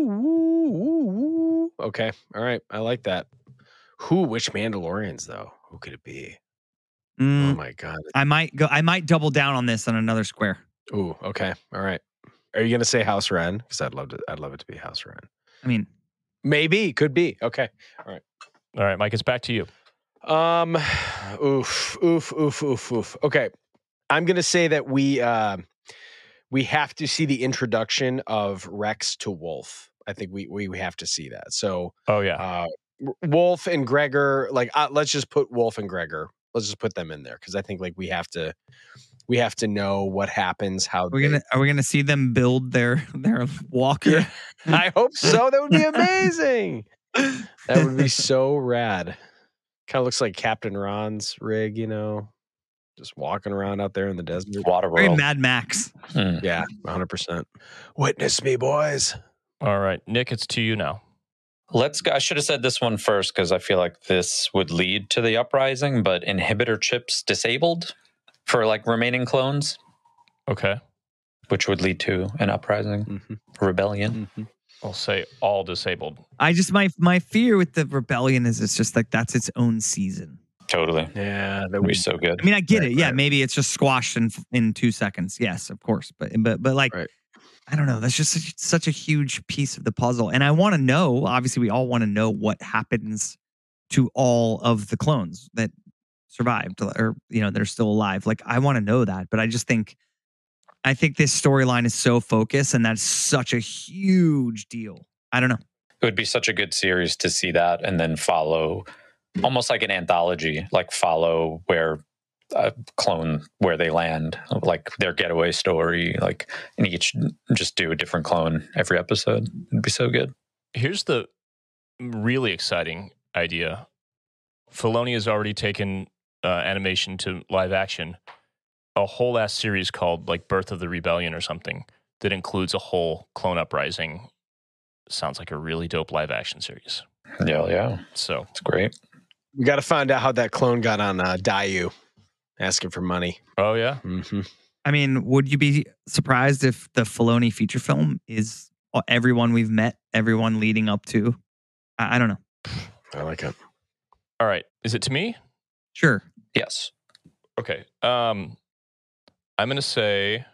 Ooh. Okay. All right. I like that. Which Mandalorians though? Who could it be? Oh my God. I might double down on this on another square. Ooh. Okay. All right. Are you gonna say House Wren? Because I'd love it to be House Wren. I mean, maybe, could be. Okay. All right, Mike. It's back to you. Oof. Okay. I'm gonna say that we have to see the introduction of Rex to Wolf. I think we have to see that. So. Oh yeah. Wolf and Gregor. Like, let's just put Wolf and Gregor. Let's just put them in there because I think like we have to know what happens. Are we gonna see them build their walker? Yeah, I hope so. That would be amazing. That would be so rad. Kind of looks like Captain Ron's rig, just walking around out there in the desert. Very Mad Max. Yeah, 100%. Witness me, boys. All right, Nick, it's to you now. I should have said this one first because I feel like this would lead to the uprising, but inhibitor chips disabled for like remaining clones. Okay. Which would lead to an uprising, rebellion. I'll say all disabled. I just, my fear with the rebellion is it's just like that's its own season. Totally. Yeah, that would be so good. I mean, I get it. Yeah, maybe it's just squashed in 2 seconds. Yes, of course. But like, I don't know. That's just such a huge piece of the puzzle. And I want to know, obviously we all want to know what happens to all of the clones that survived or, that are still alive. Like I want to know that, but I think this storyline is so focused and that's such a huge deal. I don't know. It would be such a good series to see that and then follow almost like an anthology, like follow where they land, like their getaway story, like and each just do a different clone every episode. It'd be so good. Here's the really exciting idea. Filoni has already taken animation to live action. A whole ass series called like Birth of the Rebellion or something that includes a whole clone uprising. Sounds like a really dope live action series. Yeah. So it's great. We got to find out how that clone got on Dayu, asking for money. Oh yeah. Mm-hmm. I mean, would you be surprised if the Filoni feature film is everyone we've met, everyone leading up to? I don't know. I like it. All right. Is it to me? Sure. Yes. Okay. I'm going to say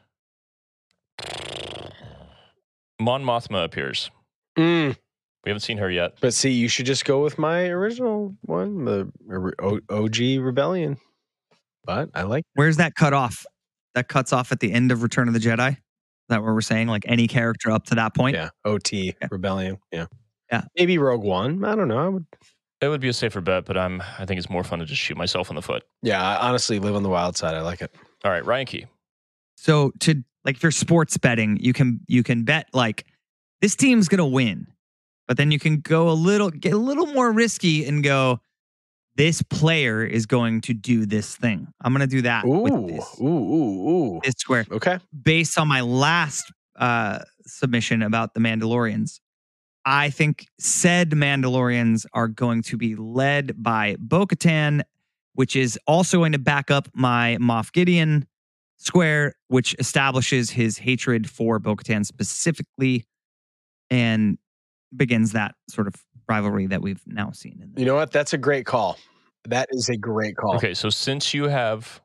Mon Mothma appears. We haven't seen her yet. But see, you should just go with my original one, the OG Rebellion. But I like. Where's that cut off? That cuts off at the end of Return of the Jedi? Is that what we're saying? Like any character up to that point? Yeah. OT Rebellion. Yeah. Maybe Rogue One. I don't know. It would be a safer bet, but I think it's more fun to just shoot myself in the foot. Yeah, I honestly live on the wild side. I like it. All right, Ryan Key. So if you're sports betting, you can bet like this team's gonna win, but then you can get a little more risky and go, this player is going to do this thing. I'm gonna do that. Ooh. This square. Okay. Based on my last submission about the Mandalorians, I think said Mandalorians are going to be led by Bo-Katan, which is also going to back up my Moff Gideon square, which establishes his hatred for Bo-Katan specifically and begins that sort of rivalry that we've now seen. You know what? That's a great call. That is a great call. Okay, so since you have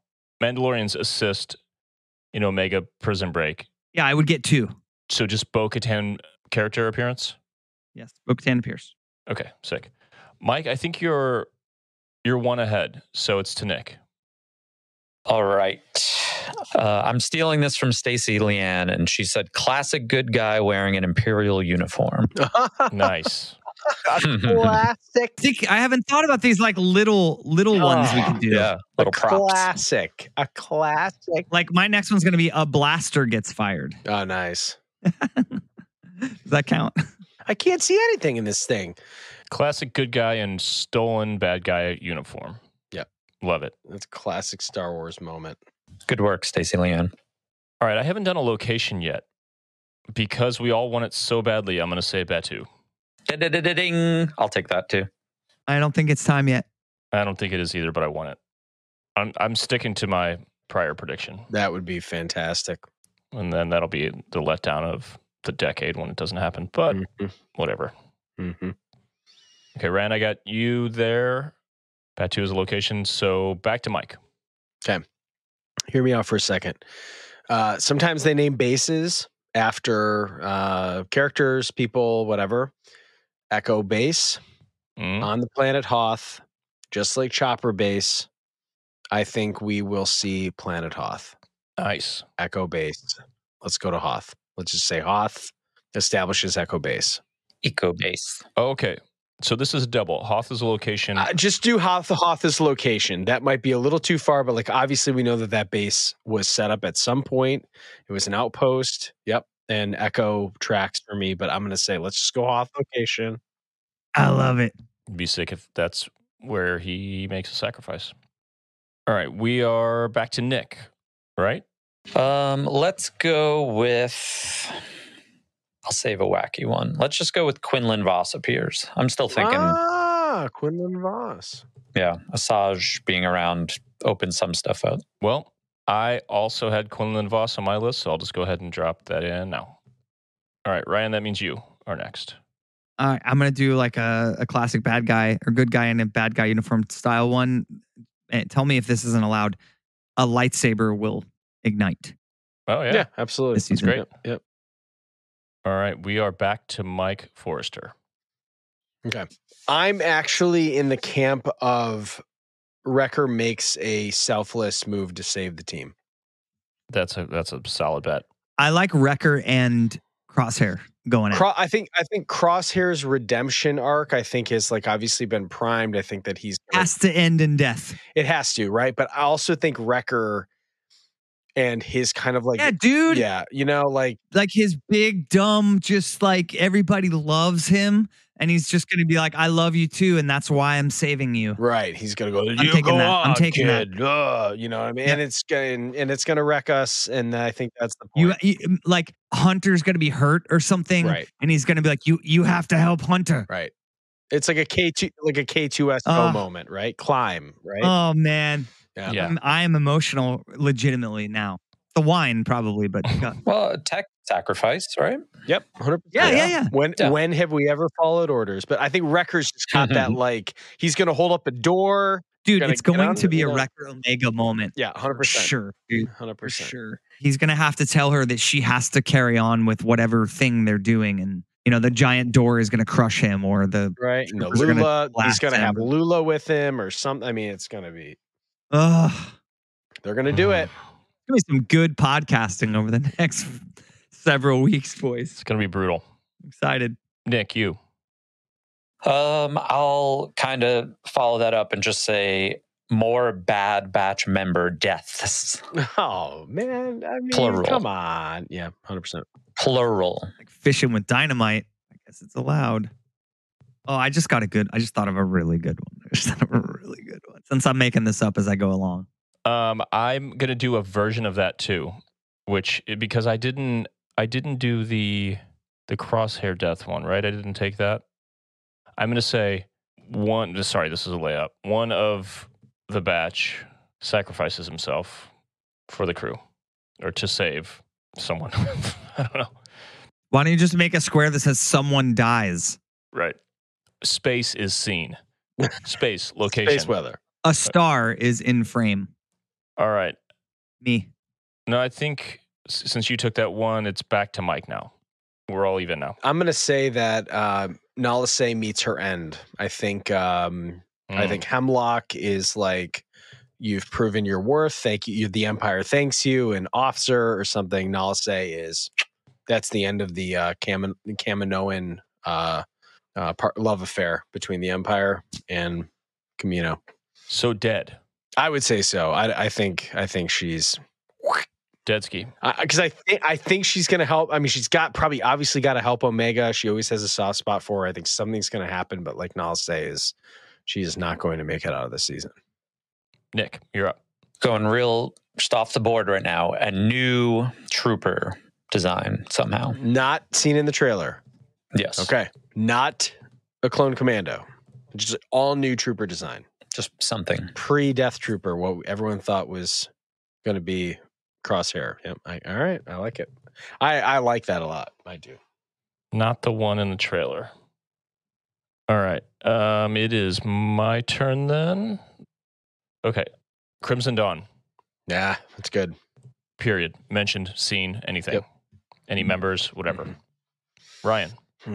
Mandalorian's assist in Omega Prison Break. Yeah, I would get 2. So just Bo-Katan character appearance? Yes, Bo-Katan appears. Okay, sick. Mike, I think you're one ahead, so it's to Nick. All right. I'm stealing this from Stacey Leanne, and she said, classic good guy wearing an Imperial uniform. Nice. Classic. I haven't thought about these like little ones we could do. Yeah, little props. Classic. A classic. Like my next one's going to be a blaster gets fired. Oh, nice. Does that count? I can't see anything in this thing. Classic good guy and stolen bad guy uniform. Yep. Love it. That's a classic Star Wars moment. Good work, Stacey Leanne. All right, I haven't done a location yet. Because we all want it so badly, I'm going to say Batuu. Ding. I'll take that too. I don't think it's time yet. I don't think it is either, but I want it. I'm sticking to my prior prediction. That would be fantastic. And then that'll be the letdown of the decade when it doesn't happen. But whatever. Mm-hmm. Okay, Ryan, I got you there. Batuu is a location. So back to Mike. Okay. Hear me out for a second. Sometimes they name bases after characters, people, whatever. Echo Base on the planet Hoth, just like Chopper Base. I think we will see Planet Hoth. Nice. Echo Base. Let's go to Hoth. Let's just say Hoth establishes Echo Base. Eco base. Okay. So this is a double. Hoth is a location. Just do Hoth as location. That might be a little too far, but like obviously we know that base was set up at some point. It was an outpost. Yep. And Echo tracks for me, but I'm going to say let's just go Hoth location. I love it. It'd be sick if that's where he makes a sacrifice. All right. We are back to Nick, right? Let's go with... I'll save a wacky one. Let's just go with Quinlan Voss appears. I'm still thinking... Quinlan Voss. Yeah, Asajj being around opens some stuff up. Well, I also had Quinlan Voss on my list, so I'll just go ahead and drop that in now. All right, Ryan, that means you are next. All right, I'm going to do like a classic bad guy or good guy in a bad guy uniform style one. And tell me if this isn't allowed. A lightsaber will ignite. Oh, yeah. Yeah, absolutely. This That's season. great. Yep. All right, we are back to Mike Forrester. Okay. I'm actually in the camp of Wrecker makes a selfless move to save the team. That's a solid bet. I like Wrecker and Crosshair going in. I think Crosshair's redemption arc, I think, has like obviously been primed. I think that Has to end in death. it has to, right? But I also think Wrecker and his kind of like, Yeah, dude. yeah, you know, like His big, dumb, just like everybody loves him. And he's just going to be like, I love you too. And that's why I'm saving you. right. He's gonna go. I'm taking that. I'm taking that. You know what I mean? Yeah. And it's gonna wreck us. And I think that's the point. You like Hunter's going to be hurt or something. Right. And he's going to be like, you have to help Hunter. Right. It's like a K2SO moment, right? Climb, right? Oh, man. Yeah. I am emotional legitimately now. The wine probably, but God. Well, tech sacrifice, right? Yep. 100%. Yeah. When have we ever followed orders? But I think Wrecker's just got that, like, he's going to hold up a door. Dude, Gonna it's get going on, to be you a know. Wrecker Omega moment. Yeah, 100%. For sure, dude. 100%. For sure. He's going to have to tell her that she has to carry on with whatever thing they're doing. And, you know, the giant door is going to crush him or the. Right. No, troopers are gonna Lula, he's blast going to have him. Lula with him or something. I mean, it's going to be, Ugh. they're going to do it. Gonna be some good podcasting over the next several weeks, boys. It's going to be brutal. Excited. Nick, you. I'll kind of follow that up and just say more Bad Batch member deaths. Oh, man. I mean, Plural. come on. Yeah, 100%. Plural. Like fishing with dynamite. I guess it's allowed. Oh, I just thought of a really good one. I just thought of a really good one. Since I'm making this up as I go along. I'm going to do a version of that too, because I didn't do the Crosshair death one, right? I didn't take that. I'm going to say this is a layup. One of the batch sacrifices himself for the crew or to save someone. I don't know. Why don't you just make a square that says someone dies? Right. Space is seen. Space, location. Space weather. A star is in frame. All right. Me. No, I think since you took that one, it's back to Mike now. We're all even now. I'm gonna say that Nalase meets her end. I think Hemlock is like, you've proven your worth. Thank you. The Empire thanks you. An officer or something. Nalase is, that's the end of the Kaminoan love affair between the Empire and Kamino. So dead. I would say so. I think she's Deadski. because I think she's gonna help. I mean, she's obviously got to help Omega. She always has a soft spot for her. I think something's gonna happen, but like Nalase she is not going to make it out of the season. Nick, you're up. Going real just off the board right now. A new trooper design somehow. Not seen in the trailer. Yes. Okay. Not a clone commando. Just all new trooper design. Just something. Pre-Death Trooper, what everyone thought was going to be Crosshair. Yep. All right. I like it. I like that a lot. I do. Not the one in the trailer. All right. It is my turn then. Okay. Crimson Dawn. Yeah, that's good. Period. Mentioned, seen, anything. Yep. Any members, whatever. Ryan.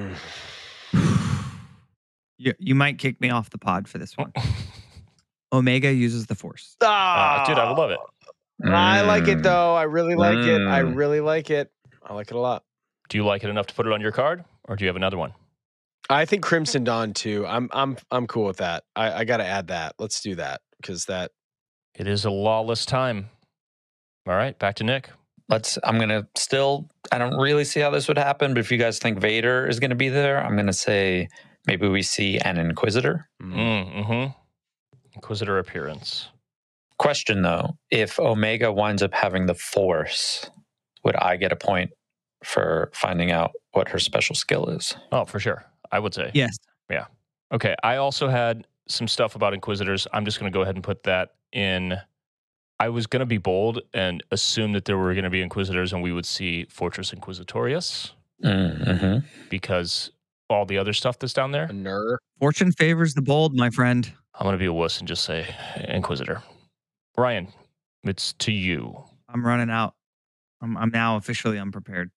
You might kick me off the pod for this one. Omega uses the Force. Dude, I would love it. I like it though. I really like it. I Mm. really like it. I like it a lot. Do you like it enough to put it on your card, or do you have another one? I think Crimson Dawn too. I'm cool with that. I got to add that. Let's do that because that. It is a lawless time. All right, back to Nick. I'm going to I don't really see how this would happen, but if you guys think Vader is going to be there, I'm going to say maybe we see an Inquisitor. Mm-hmm. Inquisitor appearance. Question though, if Omega winds up having the Force, would I get a point for finding out what her special skill is? Oh, for sure. I would say. Yes. Okay, I also had some stuff about Inquisitors. I'm just going to go ahead and put that in. I was going to be bold and assume that there were going to be Inquisitors and we would see Fortress Inquisitorius Mm-hmm. because all the other stuff that's down there. A nerd. Fortune favors the bold, my friend. I'm going to be a wuss and just say Inquisitor. Ryan, it's to you. I'm running out. I'm now officially unprepared.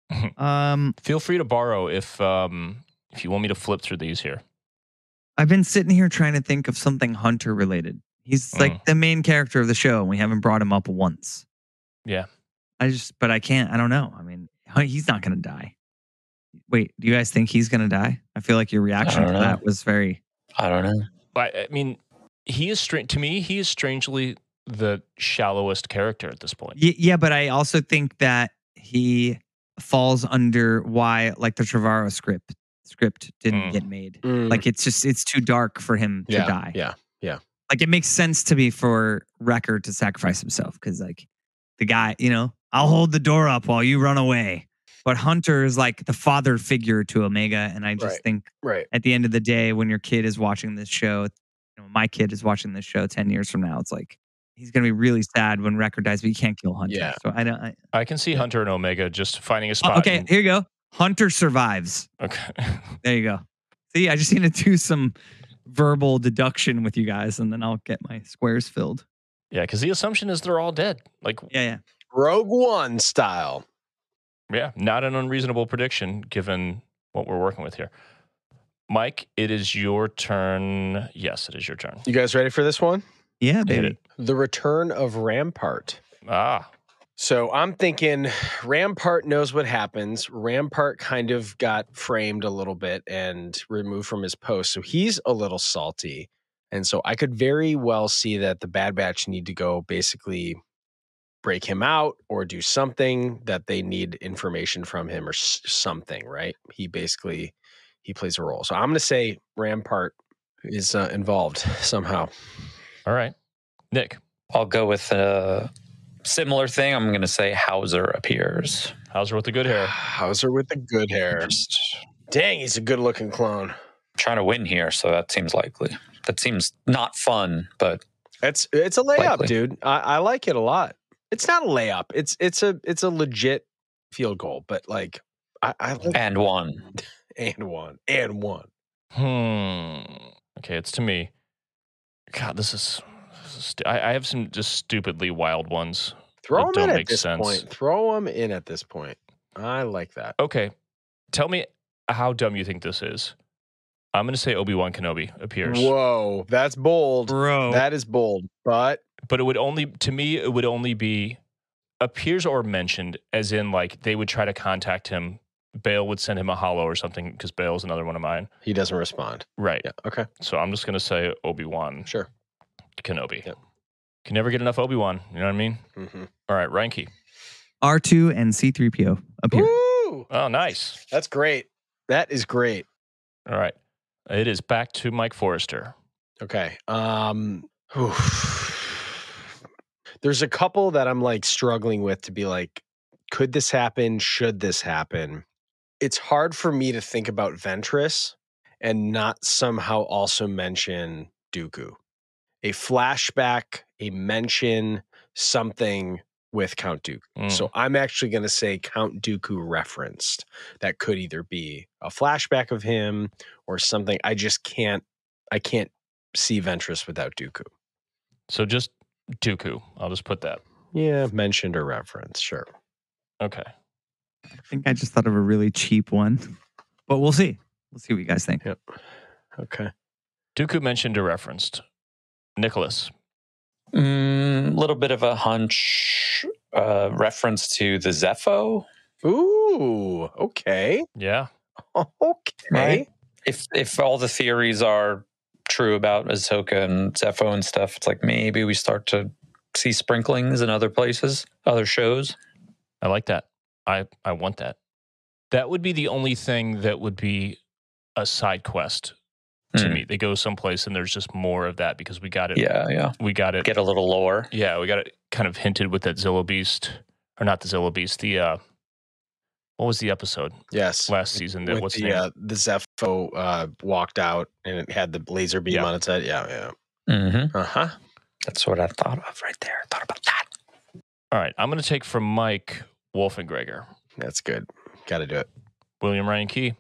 Feel free to borrow if you want me to flip through these here. I've been sitting here trying to think of something Hunter related. He's like the main character of the show, and we haven't brought him up once. Yeah. But I can't. I don't know. I mean, he's not going to die. Wait, do you guys think he's going to die? I feel like your reaction to that was very. I don't know. I mean, he is strange to me. He is strangely the shallowest character at this point. Yeah, but I also think that he falls under why, like, the Trevorrow script didn't get made. Like, it's too dark for him to die. Yeah. Like, it makes sense to me for Wrecker to sacrifice himself because, like, the guy, I'll hold the door up while you run away. But Hunter is like the father figure to Omega, and I just think at the end of the day, when your kid is watching this show, my kid is watching this show 10 years from now, it's like he's gonna be really sad when Wrecker dies, but you can't kill Hunter. Yeah. So I can see Hunter and Omega just finding a spot. Okay, here you go. Hunter survives. Okay. There you go. See, I just need to do some verbal deduction with you guys, and then I'll get my squares filled. Yeah, because the assumption is they're all dead. Like, Yeah. Rogue One style. yeah, not an unreasonable prediction given what we're working with here. Mike, it is your turn. Yes, it is your turn. You guys ready for this one? Yeah, Hit baby. it. The Return of Rampart. Ah, So I'm thinking Rampart knows what happens. Rampart kind of got framed a little bit and removed from his post. So he's a little salty. And so I could very well see that the Bad Batch need to go basically break him out or do something that they need information from him or something, right? He plays a role. So I'm going to say Rampart is involved somehow. all right. Nick, I'll go with a similar thing. I'm going to say Hauser appears. Hauser with the good hair. Hauser with the good hair. Just Dang, he's a good looking clone. trying to win here, so that seems likely. That seems not fun, but It's a layup, Likely. dude. I like it a lot. It's not a layup. It's a legit field goal, but like I like and one. and one. Okay, it's to me. God, this is I have some just stupidly wild ones. Throw that him in don't at make this sense. point. Throw him in at this point. I like that. Okay, tell me how dumb you think this is. I'm going to say Obi-Wan Kenobi appears. Whoa, that's bold. Bro. That is bold. But But it would only, to me, it would only be appears or mentioned, as in like they would try to contact him. Bale would send him a holo or something because Bale's another one of mine. he doesn't respond. Right. Yeah. Okay. So I'm just going to say Obi-Wan Sure. Kenobi. Yep. Can never get enough Obi-Wan. You know what I mean? Mm-hmm. All right, Reinke. R2 and C3PO appear. Woo! Oh, nice. That's great. That is great. All right. It is back to Mike Forrester. Okay. There's a couple that I'm like struggling with to be like, could this happen? Should this happen? It's hard for me to think about Ventress and not somehow also mention Dooku. A flashback, a mention, something with Count Dooku. Mm. So I'm actually going to say Count Dooku referenced. That could either be a flashback of him or something. I can't see Ventress without Dooku. So just Dooku. I'll just put that. Yeah, mentioned or referenced, sure. Okay. I think I just thought of a really cheap one, but we'll see. We'll see what you guys think. Yep. Okay. Dooku mentioned or referenced. Nicholas. Little bit of a hunch reference to the Zepho. Ooh, okay. Yeah. Okay. Right. If all the theories are true about Ahsoka and Zepho and stuff, it's like maybe we start to see sprinklings in other places, other shows. I like that. I want that. That would be the only thing that would be a side quest to me. They go someplace and there's just more of that because we got it. Yeah. We got it. Get a little lore. Yeah, we got it kind of hinted with that Zillo Beast. Or not the Zillo Beast. The what was the episode Yes. last season? That With what's the Zepho walked out and it had the laser beam on its head. Yeah. Mm-hmm. Uh-huh. That's what I thought of right there. I thought about that. All right, I'm going to take from Mike Wolfengregor. That's good. Got to do it. William Ryan Key.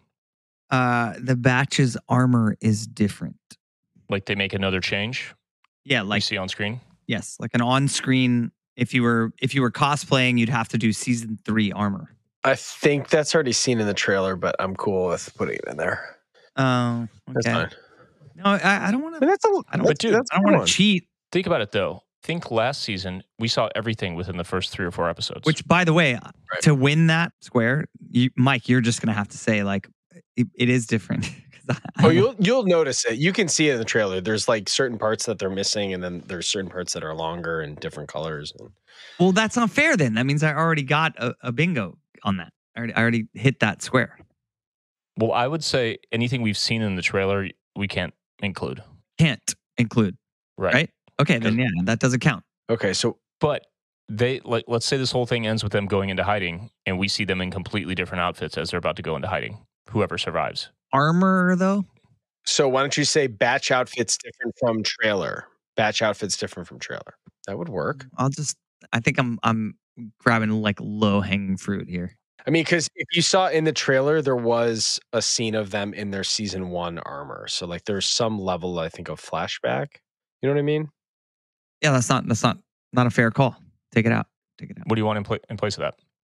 The batch's armor is different. Like they make another change. Yeah, You like see on screen. yes, like an on-screen. If you were cosplaying, you'd have to do season 3 armor. I think that's already seen in the trailer, but I'm cool with putting it in there. Oh, That's okay. fine. No, I don't want I mean, to. that's a, I don't- that's, But dude, that's I don't a good want one. to cheat. Think about it though. Think last season we saw everything within the first 3 or 4 episodes. Which, by the way, to win that square, Mike, you're just gonna have to say like it is different. 'Cause Oh, you'll notice it. You can see it in the trailer. There's like certain parts that they're missing, and then there's certain parts that are longer and different colors. Well, that's not fair. Then that means I already got a bingo on that. I already hit that square. well, I would say anything we've seen in the trailer we can't include. Can't include. Right. Right? Okay, then yeah, that doesn't count. Okay, so But they like let's say this whole thing ends with them going into hiding and we see them in completely different outfits as they're about to go into hiding. Whoever survives. Armor though. why don't you say batch outfits different from trailer? Batch outfits different from trailer. That would work. I think I'm grabbing like low hanging fruit here. I mean, because if you saw in the trailer, there was a scene of them in their season 1 armor. So like there's some level, I think, of flashback. You know what I mean? Yeah, that's not a fair call. Take it out. What do you want in place of that?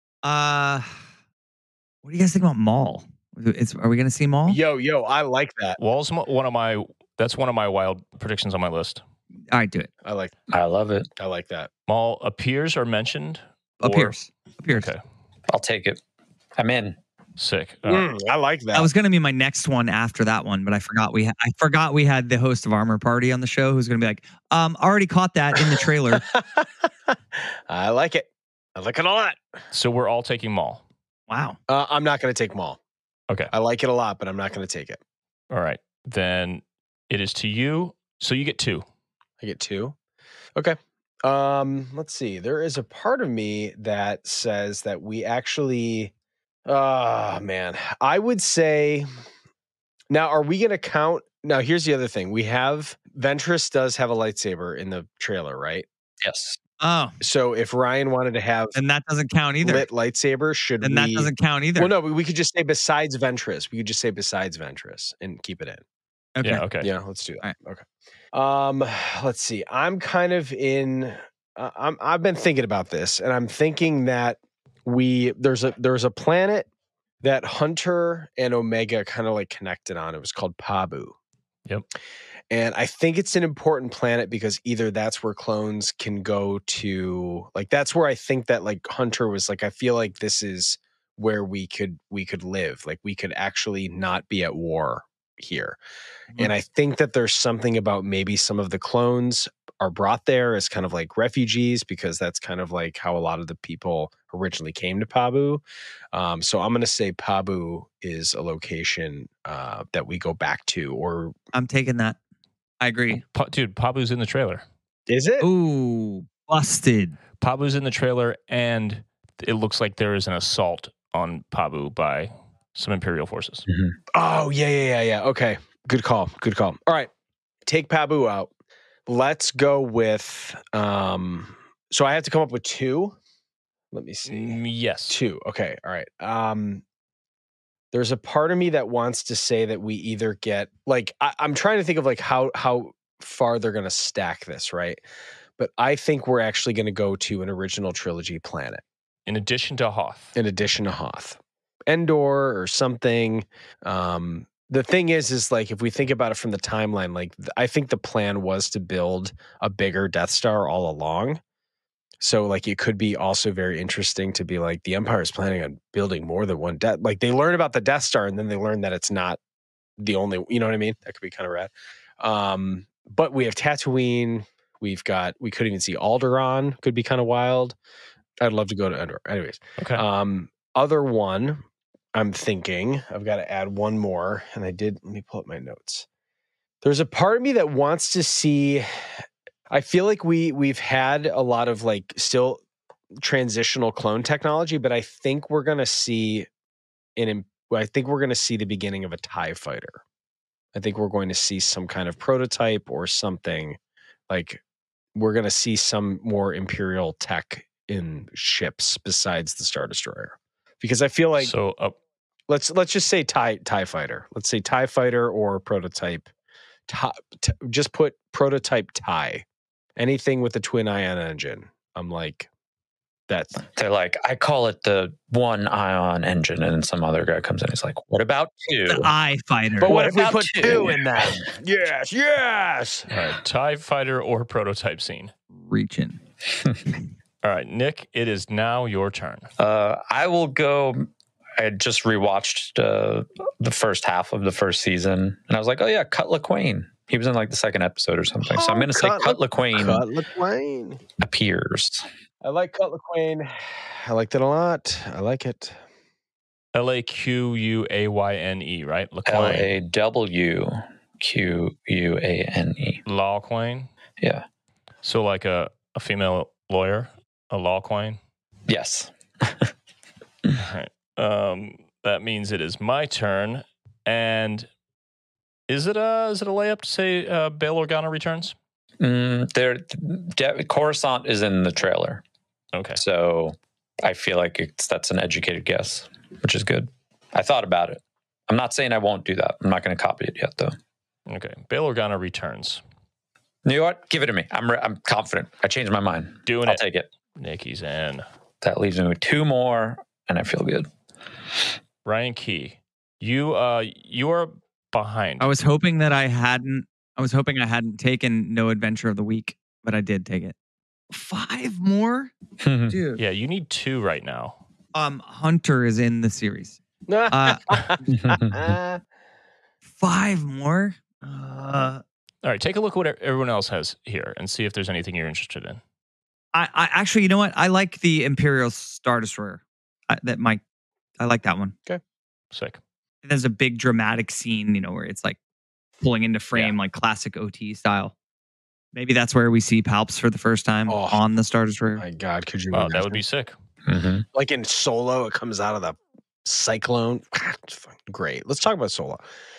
What do you guys think about Maul? Are we gonna see Maul? Yo, I like that. Wall's one of my wild predictions on my list. All right, do it. I like that. Maul appears or mentioned. Appears. Okay. I'll take it. I'm in. Sick. I like that. That was going to be my next one after that one, but I forgot we had the host of Armor Party on the show who's going to be like, already caught that in the trailer. I like it. I like it a lot. So we're all taking Maul. Wow. I'm not going to take Maul. Okay. I like it a lot, but I'm not going to take it. All right. Then it is to you. So you get 2. I get 2. Okay. Let's see. There is a part of me that says that we actually, man, I would say, now, are we going to count? Now, here's the other thing. We have, Ventress does have a lightsaber in the trailer, right? Yes. Oh, So if Ryan wanted to have then that doesn't count either. lit lightsaber, should Then we? that doesn't count either. Well, no, we could just say besides Ventress. We could just say besides Ventress and keep it in. Okay. Yeah. Okay. Yeah, let's do that. All Okay. Let's see. I'm kind of in I've been thinking about this, and I'm thinking that there's a planet that Hunter and Omega kind of like connected on. It was called Pabu. Yep. And I think it's an important planet because either that's where clones can go to, like that's where I think that like Hunter was like, I feel like this is where we could live. Like we could actually not be at war here. Mhm. And I think that there's something about maybe some of the clones are brought there as kind of like refugees because that's kind of like how a lot of the people originally came to Pabu. So I'm going to say Pabu is a location that we go back to, or I'm taking that. I agree. Dude, Pabu's in the trailer. is it? Ooh, busted. Pabu's in the trailer, and it looks like there is an assault on Pabu by some Imperial forces. Oh, yeah. Okay. Good call. All right. Take Pabu out. Let's go with so I have to come up with two. Let me see. Yes. Two. Okay. All right. There's a part of me that wants to say that we either get like I'm trying to think of like how far they're gonna stack this, right? But I think we're actually gonna go to an original trilogy planet. In addition to Hoth. Endor or something. The thing is like if we think about it from the timeline, like I think the plan was to build a bigger Death Star all along. So like it could be also very interesting to be like the Empire is planning on building more than one Death. Like they learn about the Death Star and then they learn that it's not the only. You know what I mean? That could be kind of rad. But we have Tatooine. We could even see Alderaan. Could be kind of wild. I'd love to go to Endor. Anyways, Okay. other one. I'm thinking I've got to add one more, and let me pull up my notes. There's a part of me that wants to see. I feel like we've had a lot of like still transitional clone technology, but I think we're gonna see the beginning of a TIE fighter. I think we're going to see some kind of prototype or something. Like we're gonna see some more Imperial tech in ships besides the Star Destroyer. Because I feel like let's just say TIE fighter. Let's say TIE fighter or prototype. Just put prototype TIE. Anything with a twin ion engine. I'm like, that's. They're like, I call it the one ion engine, and then some other guy comes in. He's like, what about two? The eye fighter. But what if we about put two? two in that? Yes. All right. TIE fighter or prototype scene. Reaching. All right, Nick, it is now your turn. I will go. I had just rewatched the first half of the first season, and I was like, oh yeah, Cut LaQuaine. He was in like the second episode or something. So I'm going to say Cut LaQuaine appears. I like Cut LaQuaine. I liked it a lot. I like it. LaQuayne, right? LaQuaine. LaWQuane. LaQuaine. Yeah. So like a female lawyer, a LaQuaine. Yes. All right. That means it is my turn. And is it a layup to say Bail Organa returns? Coruscant is in the trailer. Okay. So I feel like that's an educated guess, which is good. I thought about it. I'm not saying I won't do that. I'm not going to copy it yet, though. Okay. Bail Organa returns. You know what? Give it to me. I'm confident. I changed my mind. I'll take it. Nicky's in. That leaves me with two more, and I feel good. Ryan Key, you are behind. I was hoping I hadn't taken No Adventure of the Week, but I did take it. 5 more? Dude. Yeah, you need 2 right now. Hunter is in the series. 5 more? All right, take a look at what everyone else has here and see if there's anything you're interested in. I actually, you know what? I like the Imperial Star Destroyer. I like that one. Okay. Sick. There's a big dramatic scene, where it's like pulling into frame, like classic OT style. Maybe that's where we see Palps for the first time on the Star Destroyer. My God, could you? Oh, that would be sick. Mm-hmm. Like in Solo, it comes out of the cyclone. Great. Let's talk about Solo.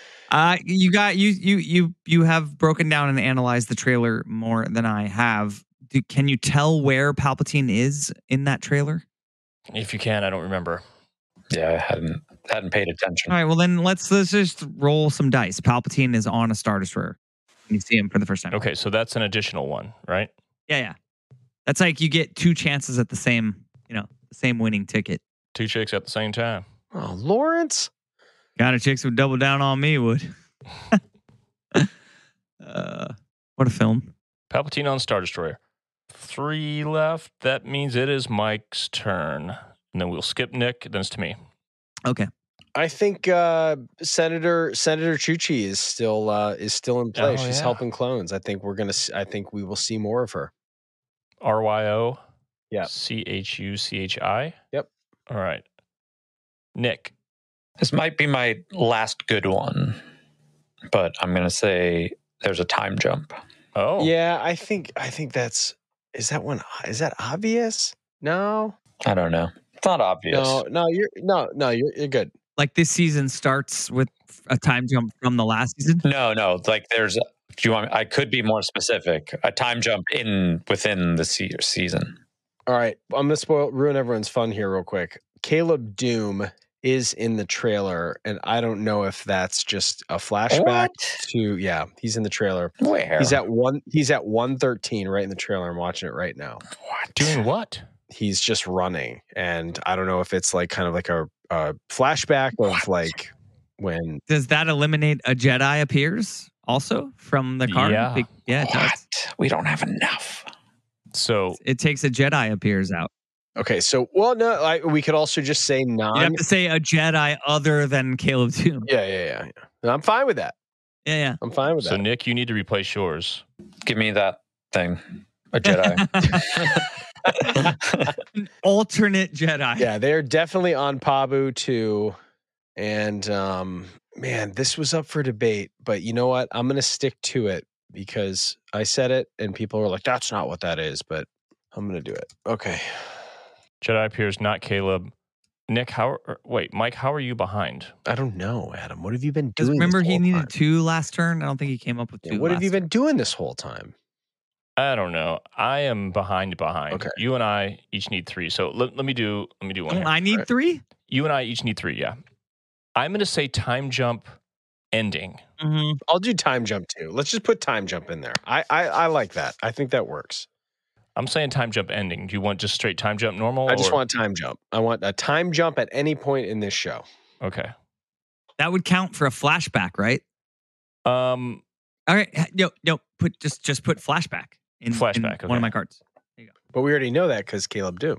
You have broken down and analyzed the trailer more than I have. Can you tell where Palpatine is in that trailer? If you can, I don't remember. Yeah, I hadn't paid attention. All right, well then let's just roll some dice. Palpatine is on a Star Destroyer. You see him for the first time. Okay, so that's an additional one, right? Yeah. That's like you get 2 chances at the same winning ticket. 2 chicks at the same time. Oh, Lawrence. Kind of chicks would double down on me would. What a film. Palpatine on Star Destroyer. 3 left. That means it is Mike's turn. And then we'll skip Nick. Then it's to me. Okay. I think Senator Chuchi is still in play. Oh, She's yeah. helping clones. I think we will see more of her. RYO. Yeah. CHUCHI. Yep. All right. Nick. This might be my last good one, but I'm going to say there's a time jump. Oh. Yeah, I think that's is that obvious? No. I don't know. It's not obvious. You're good. Like this season starts with a time jump from the last season. No. Like there's. Do you want? I could be more specific. A time jump within the season. All right, I'm gonna ruin everyone's fun here real quick. Caleb Doom is in the trailer, and I don't know if that's just a flashback to. Yeah, he's in the trailer. Where? He's at 113 right in the trailer. I'm watching it right now. What? Doing what? He's just running, and I don't know if it's like kind of like a flashback of like when. Does that eliminate a Jedi appears also from the card? Yeah. Yeah, it does. What? We don't have enough. So It takes a Jedi appears out. Okay, so we could also just say non. You have to say a Jedi other than Caleb Doom. Yeah. And I'm fine with that. Yeah. I'm fine with that. Nick, you need to replace yours. Give me that thing. A Jedi. An alternate Jedi. Yeah, they're definitely on Pabu too. And man, this was up for debate, but you know what? I'm going to stick to it because I said it and people were like, that's not what that is, but I'm going to do it. Okay. Jedi appears, not Caleb. Nick, Mike, how are you behind? I don't know, Adam. What have you been Because doing? remember this he whole needed time? 2 last turn. I don't think he came up with 2. What have you been doing this whole time? I don't know. I am behind. Okay. You and I each need 3. So let me do one. Don't Here. I need 3? You and I each need 3. Yeah. I'm going to say time jump ending. Mm-hmm. I'll do time jump too. Let's just put time jump in there. I like that. I think that works. I'm saying time jump ending. Do you want just straight time jump normal? I just want time jump. I want a time jump at any point in this show. Okay. That would count for a flashback, right? All right. No. Put just put flashback in Flashback, in one okay. of my cards. But we already know that because Caleb Doom.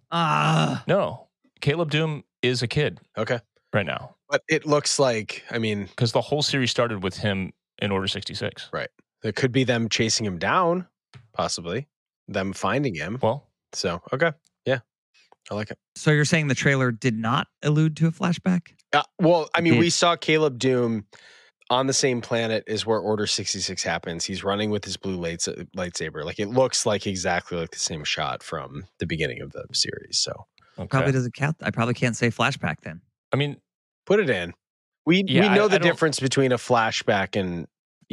No. Caleb Doom is a kid Okay. right now But it looks like, I mean, because the whole series started with him in Order 66. it could be them chasing him down, possibly. Them finding him. Well, So, okay. Yeah. I like it. So you're saying the trailer did not allude to a flashback? Well, I mean, Did- we saw Caleb Doom on the same planet as where Order 66 happens. He's running with his blue lightsaber. Like, it looks like exactly like the same shot from the beginning of the series. So, okay. Probably doesn't count. I probably can't say flashback then. I mean, put it in. We Yeah, know I the don't- difference between a flashback and,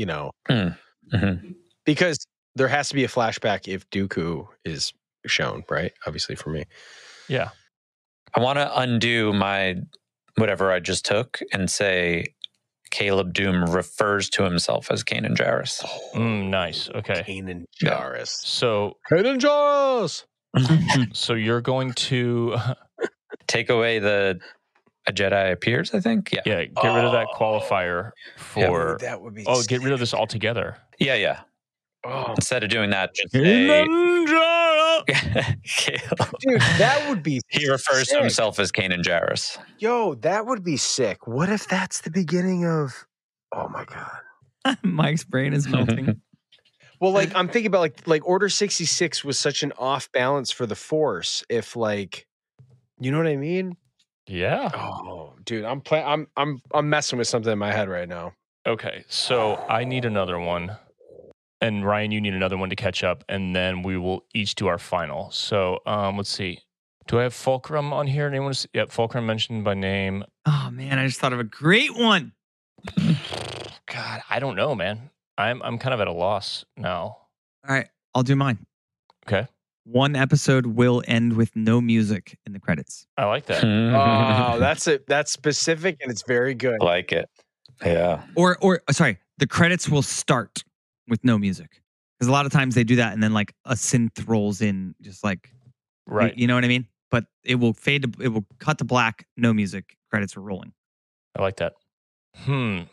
Mhm. because there has to be a flashback if Dooku is shown, right? Obviously for me. yeah. I want to undo my whatever I just took and say Caleb Doom refers to himself as Kanan Jarrus. Nice. Okay. Kanan Yeah. Jarrus. So Kanan Jarrus! so you're going to Take away a Jedi appears, I think. Yeah. get rid of that qualifier for that would be get rid of this altogether. Yeah. Oh, Instead of doing that, just say Caleb. dude, that would be He refers sick. to himself as Kanan Jarrus. Yo, that would be sick. What if that's the beginning of Oh my god. Mike's brain is melting. Well, like I'm thinking about like Order 66 was such an off balance for the Force. If like, you know what I mean? Yeah. Oh, dude, I'm messing with something in my head right now. Okay. So I need another one. And Ryan, you need another one to catch up, and then we will each do our final. So let's see. Do I have Fulcrum on here? Anyone? Yep, Fulcrum mentioned by name. Oh man, I just thought of a great one. God, I don't know, man. I'm kind of at a loss now. All right, I'll do mine. Okay. One episode will end with no music in the credits. I like that. Oh, that's it. That's specific and it's very good. Like it. Yeah. Or sorry, the credits will start with no music. Because a lot of times they do that and then like a synth rolls in, just like, Right. you know what I mean? But it will it will cut to black, no music, credits are rolling. I like that. Can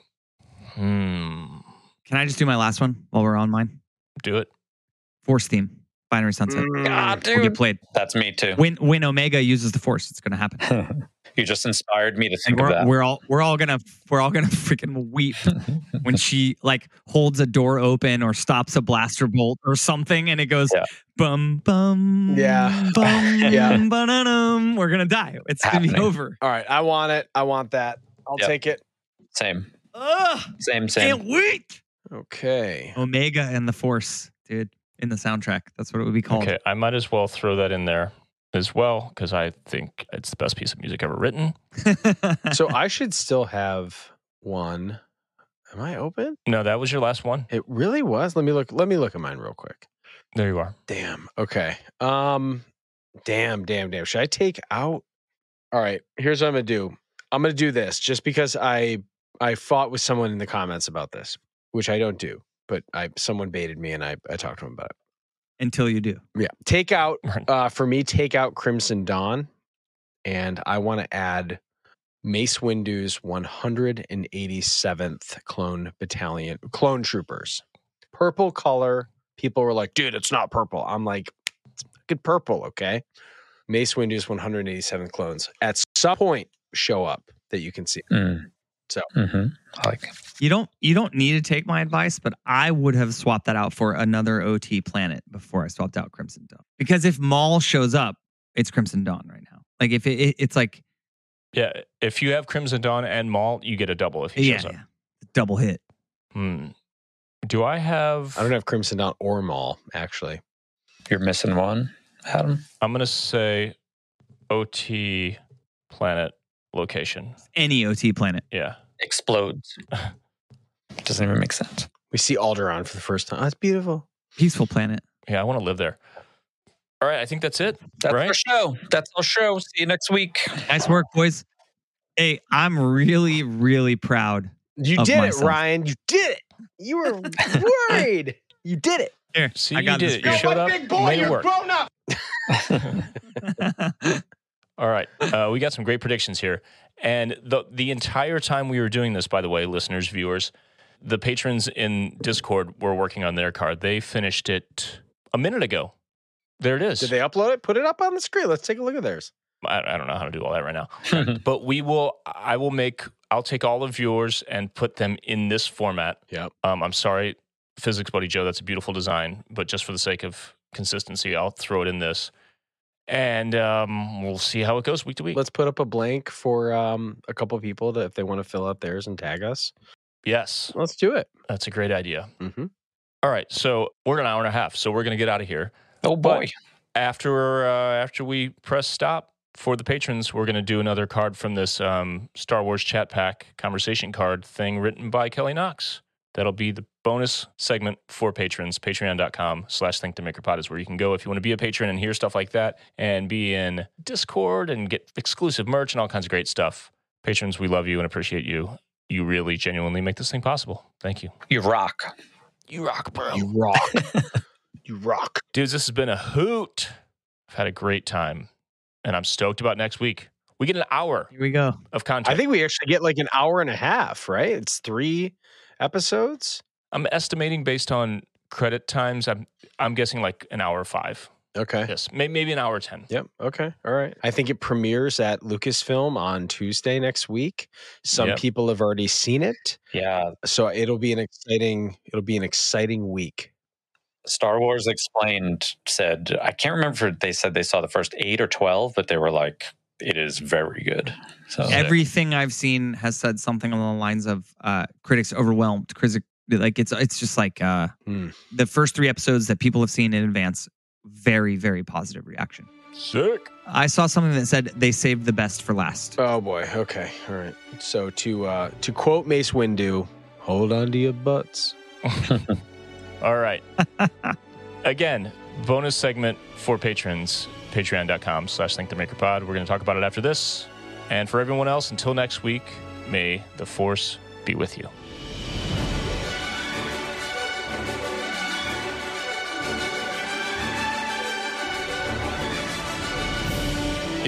I just do my last one while we're on mine? Do it. Force theme, Binary Sunset. God, Will get dude. played. That's me too. When Omega uses the Force, it's going to happen. You just inspired me to think And of that. we're all gonna freaking weep when she like holds a door open or stops a blaster bolt or something, and it goes Yeah. bum bum Yeah. bum Yeah. ba-da-dum. We're gonna die. It's gonna be Happening. over. All right, I want it. I want that. I'll Yep. take it. Same. Ugh, Same. can't wait. Okay. Omega and the Force, dude, in the soundtrack. That's what it would be called. Okay, I might as well throw that in there as well because I think it's the best piece of music ever written. So I should still have one. Am I open? No, that was your last one. It really was. Let me look at mine real quick. There you are. Damn. Okay. Damn. Should I take out? All right. Here's what I'm gonna do. I'm gonna do this just because I fought with someone in the comments about this, which I don't do, but someone baited me and I talked to him about it. Until you do. Yeah. Take out Right. for me. Take out Crimson Dawn, and I want to add Mace Windu's 187th Clone Battalion, Clone Troopers. Purple color. People were like, dude, it's not purple. I'm like, it's good purple, okay? Mace Windu's 187th clones at some point show up that you can see. So I like it. You don't need to take my advice, but I would have swapped that out for another OT planet before I swapped out Crimson Dawn. Because if Maul shows up, it's Crimson Dawn right now. Like if it's like Yeah, if you have Crimson Dawn and Maul, you get a double if he shows up. double hit. Do I have... I don't have Crimson Dawn or Maul, actually. You're missing one, Adam. I'm going to say OT planet location. Any OT planet. Yeah. Explodes. Doesn't even make sense. We see Alderaan for the first time. Oh, it's beautiful. Peaceful planet. Yeah, I want to live there. All right, I think that's it. That's right? our show. That's our show. See you next week. Nice work, boys. Hey, I'm really, really proud. You Of did myself. it, Ryan. You did it. You were worried. You did it. Here, See, I you got did this. it. You showed up, made it work. grown up. All right, we got some great predictions here. And the entire time we were doing this, by the way, listeners, viewers, the patrons in Discord were working on their card. They finished it a minute ago. There it is. Did they upload it? Put it up on the screen. Let's take a look at theirs. I don't know how to do all that right now. But I'll take all of yours and put them in this format. Yep. I'm sorry, Physics Buddy Joe, that's a beautiful design, but just for the sake of consistency, I'll throw it in this. And we'll see how it goes week to week. Let's put up a blank for a couple people if they want to fill out theirs and tag us. Yes, Let's do it. that's a great idea. Mm-hmm. All right, so we're an hour and a half, so we're going to get out of here. Oh boy. After we press stop for the patrons, we're going to do another card from this Star Wars chat pack conversation card thing written by Kelly Knox. That'll be the bonus segment for patrons. Patreon.com/ThinkTheMakerPod is where you can go if you want to be a patron and hear stuff like that and be in Discord and get exclusive merch and all kinds of great stuff. Patrons, we love you and appreciate you. You really genuinely make this thing possible. Thank you. You rock. You rock, bro. You rock. You rock. Dudes, this has been a hoot. I've had a great time, and I'm stoked about next week. We get an hour Here we go. of content. I think we actually get like an hour and a half, right? It's 3 episodes. I'm estimating based on credit times. I'm guessing like an hour 5. Okay. Yes, maybe an hour 10. Yep. Okay. All right. I think it premieres at Lucasfilm on Tuesday next week. Some Yep. people have already seen it, Yeah. so it'll be an exciting week. Star Wars Explained said, I can't remember if they said they saw the first 8 or 12, but they were like, it is very good. So Everything I've seen has said something along the lines of critics overwhelmed. Like it's just like the first 3 episodes that people have seen in advance. Very, very positive reaction. Sick. I saw something that said they saved the best for last. Oh boy. Okay. All right. So to quote Mace Windu, hold on to your butts. All right. Again, bonus segment for patrons. Patreon.com/ThinkTheMakerPod. We're going to talk about it after this. And for everyone else, until next week, may the Force be with you.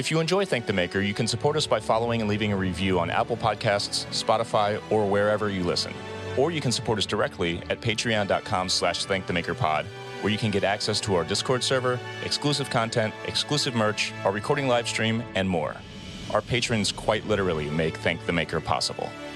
If you enjoy Thank the Maker, you can support us by following and leaving a review on Apple Podcasts, Spotify, or wherever you listen. Or you can support us directly at patreon.com/thankthemakerpod, where you can get access to our Discord server, exclusive content, exclusive merch, our recording live stream, and more. Our patrons quite literally make Thank the Maker possible.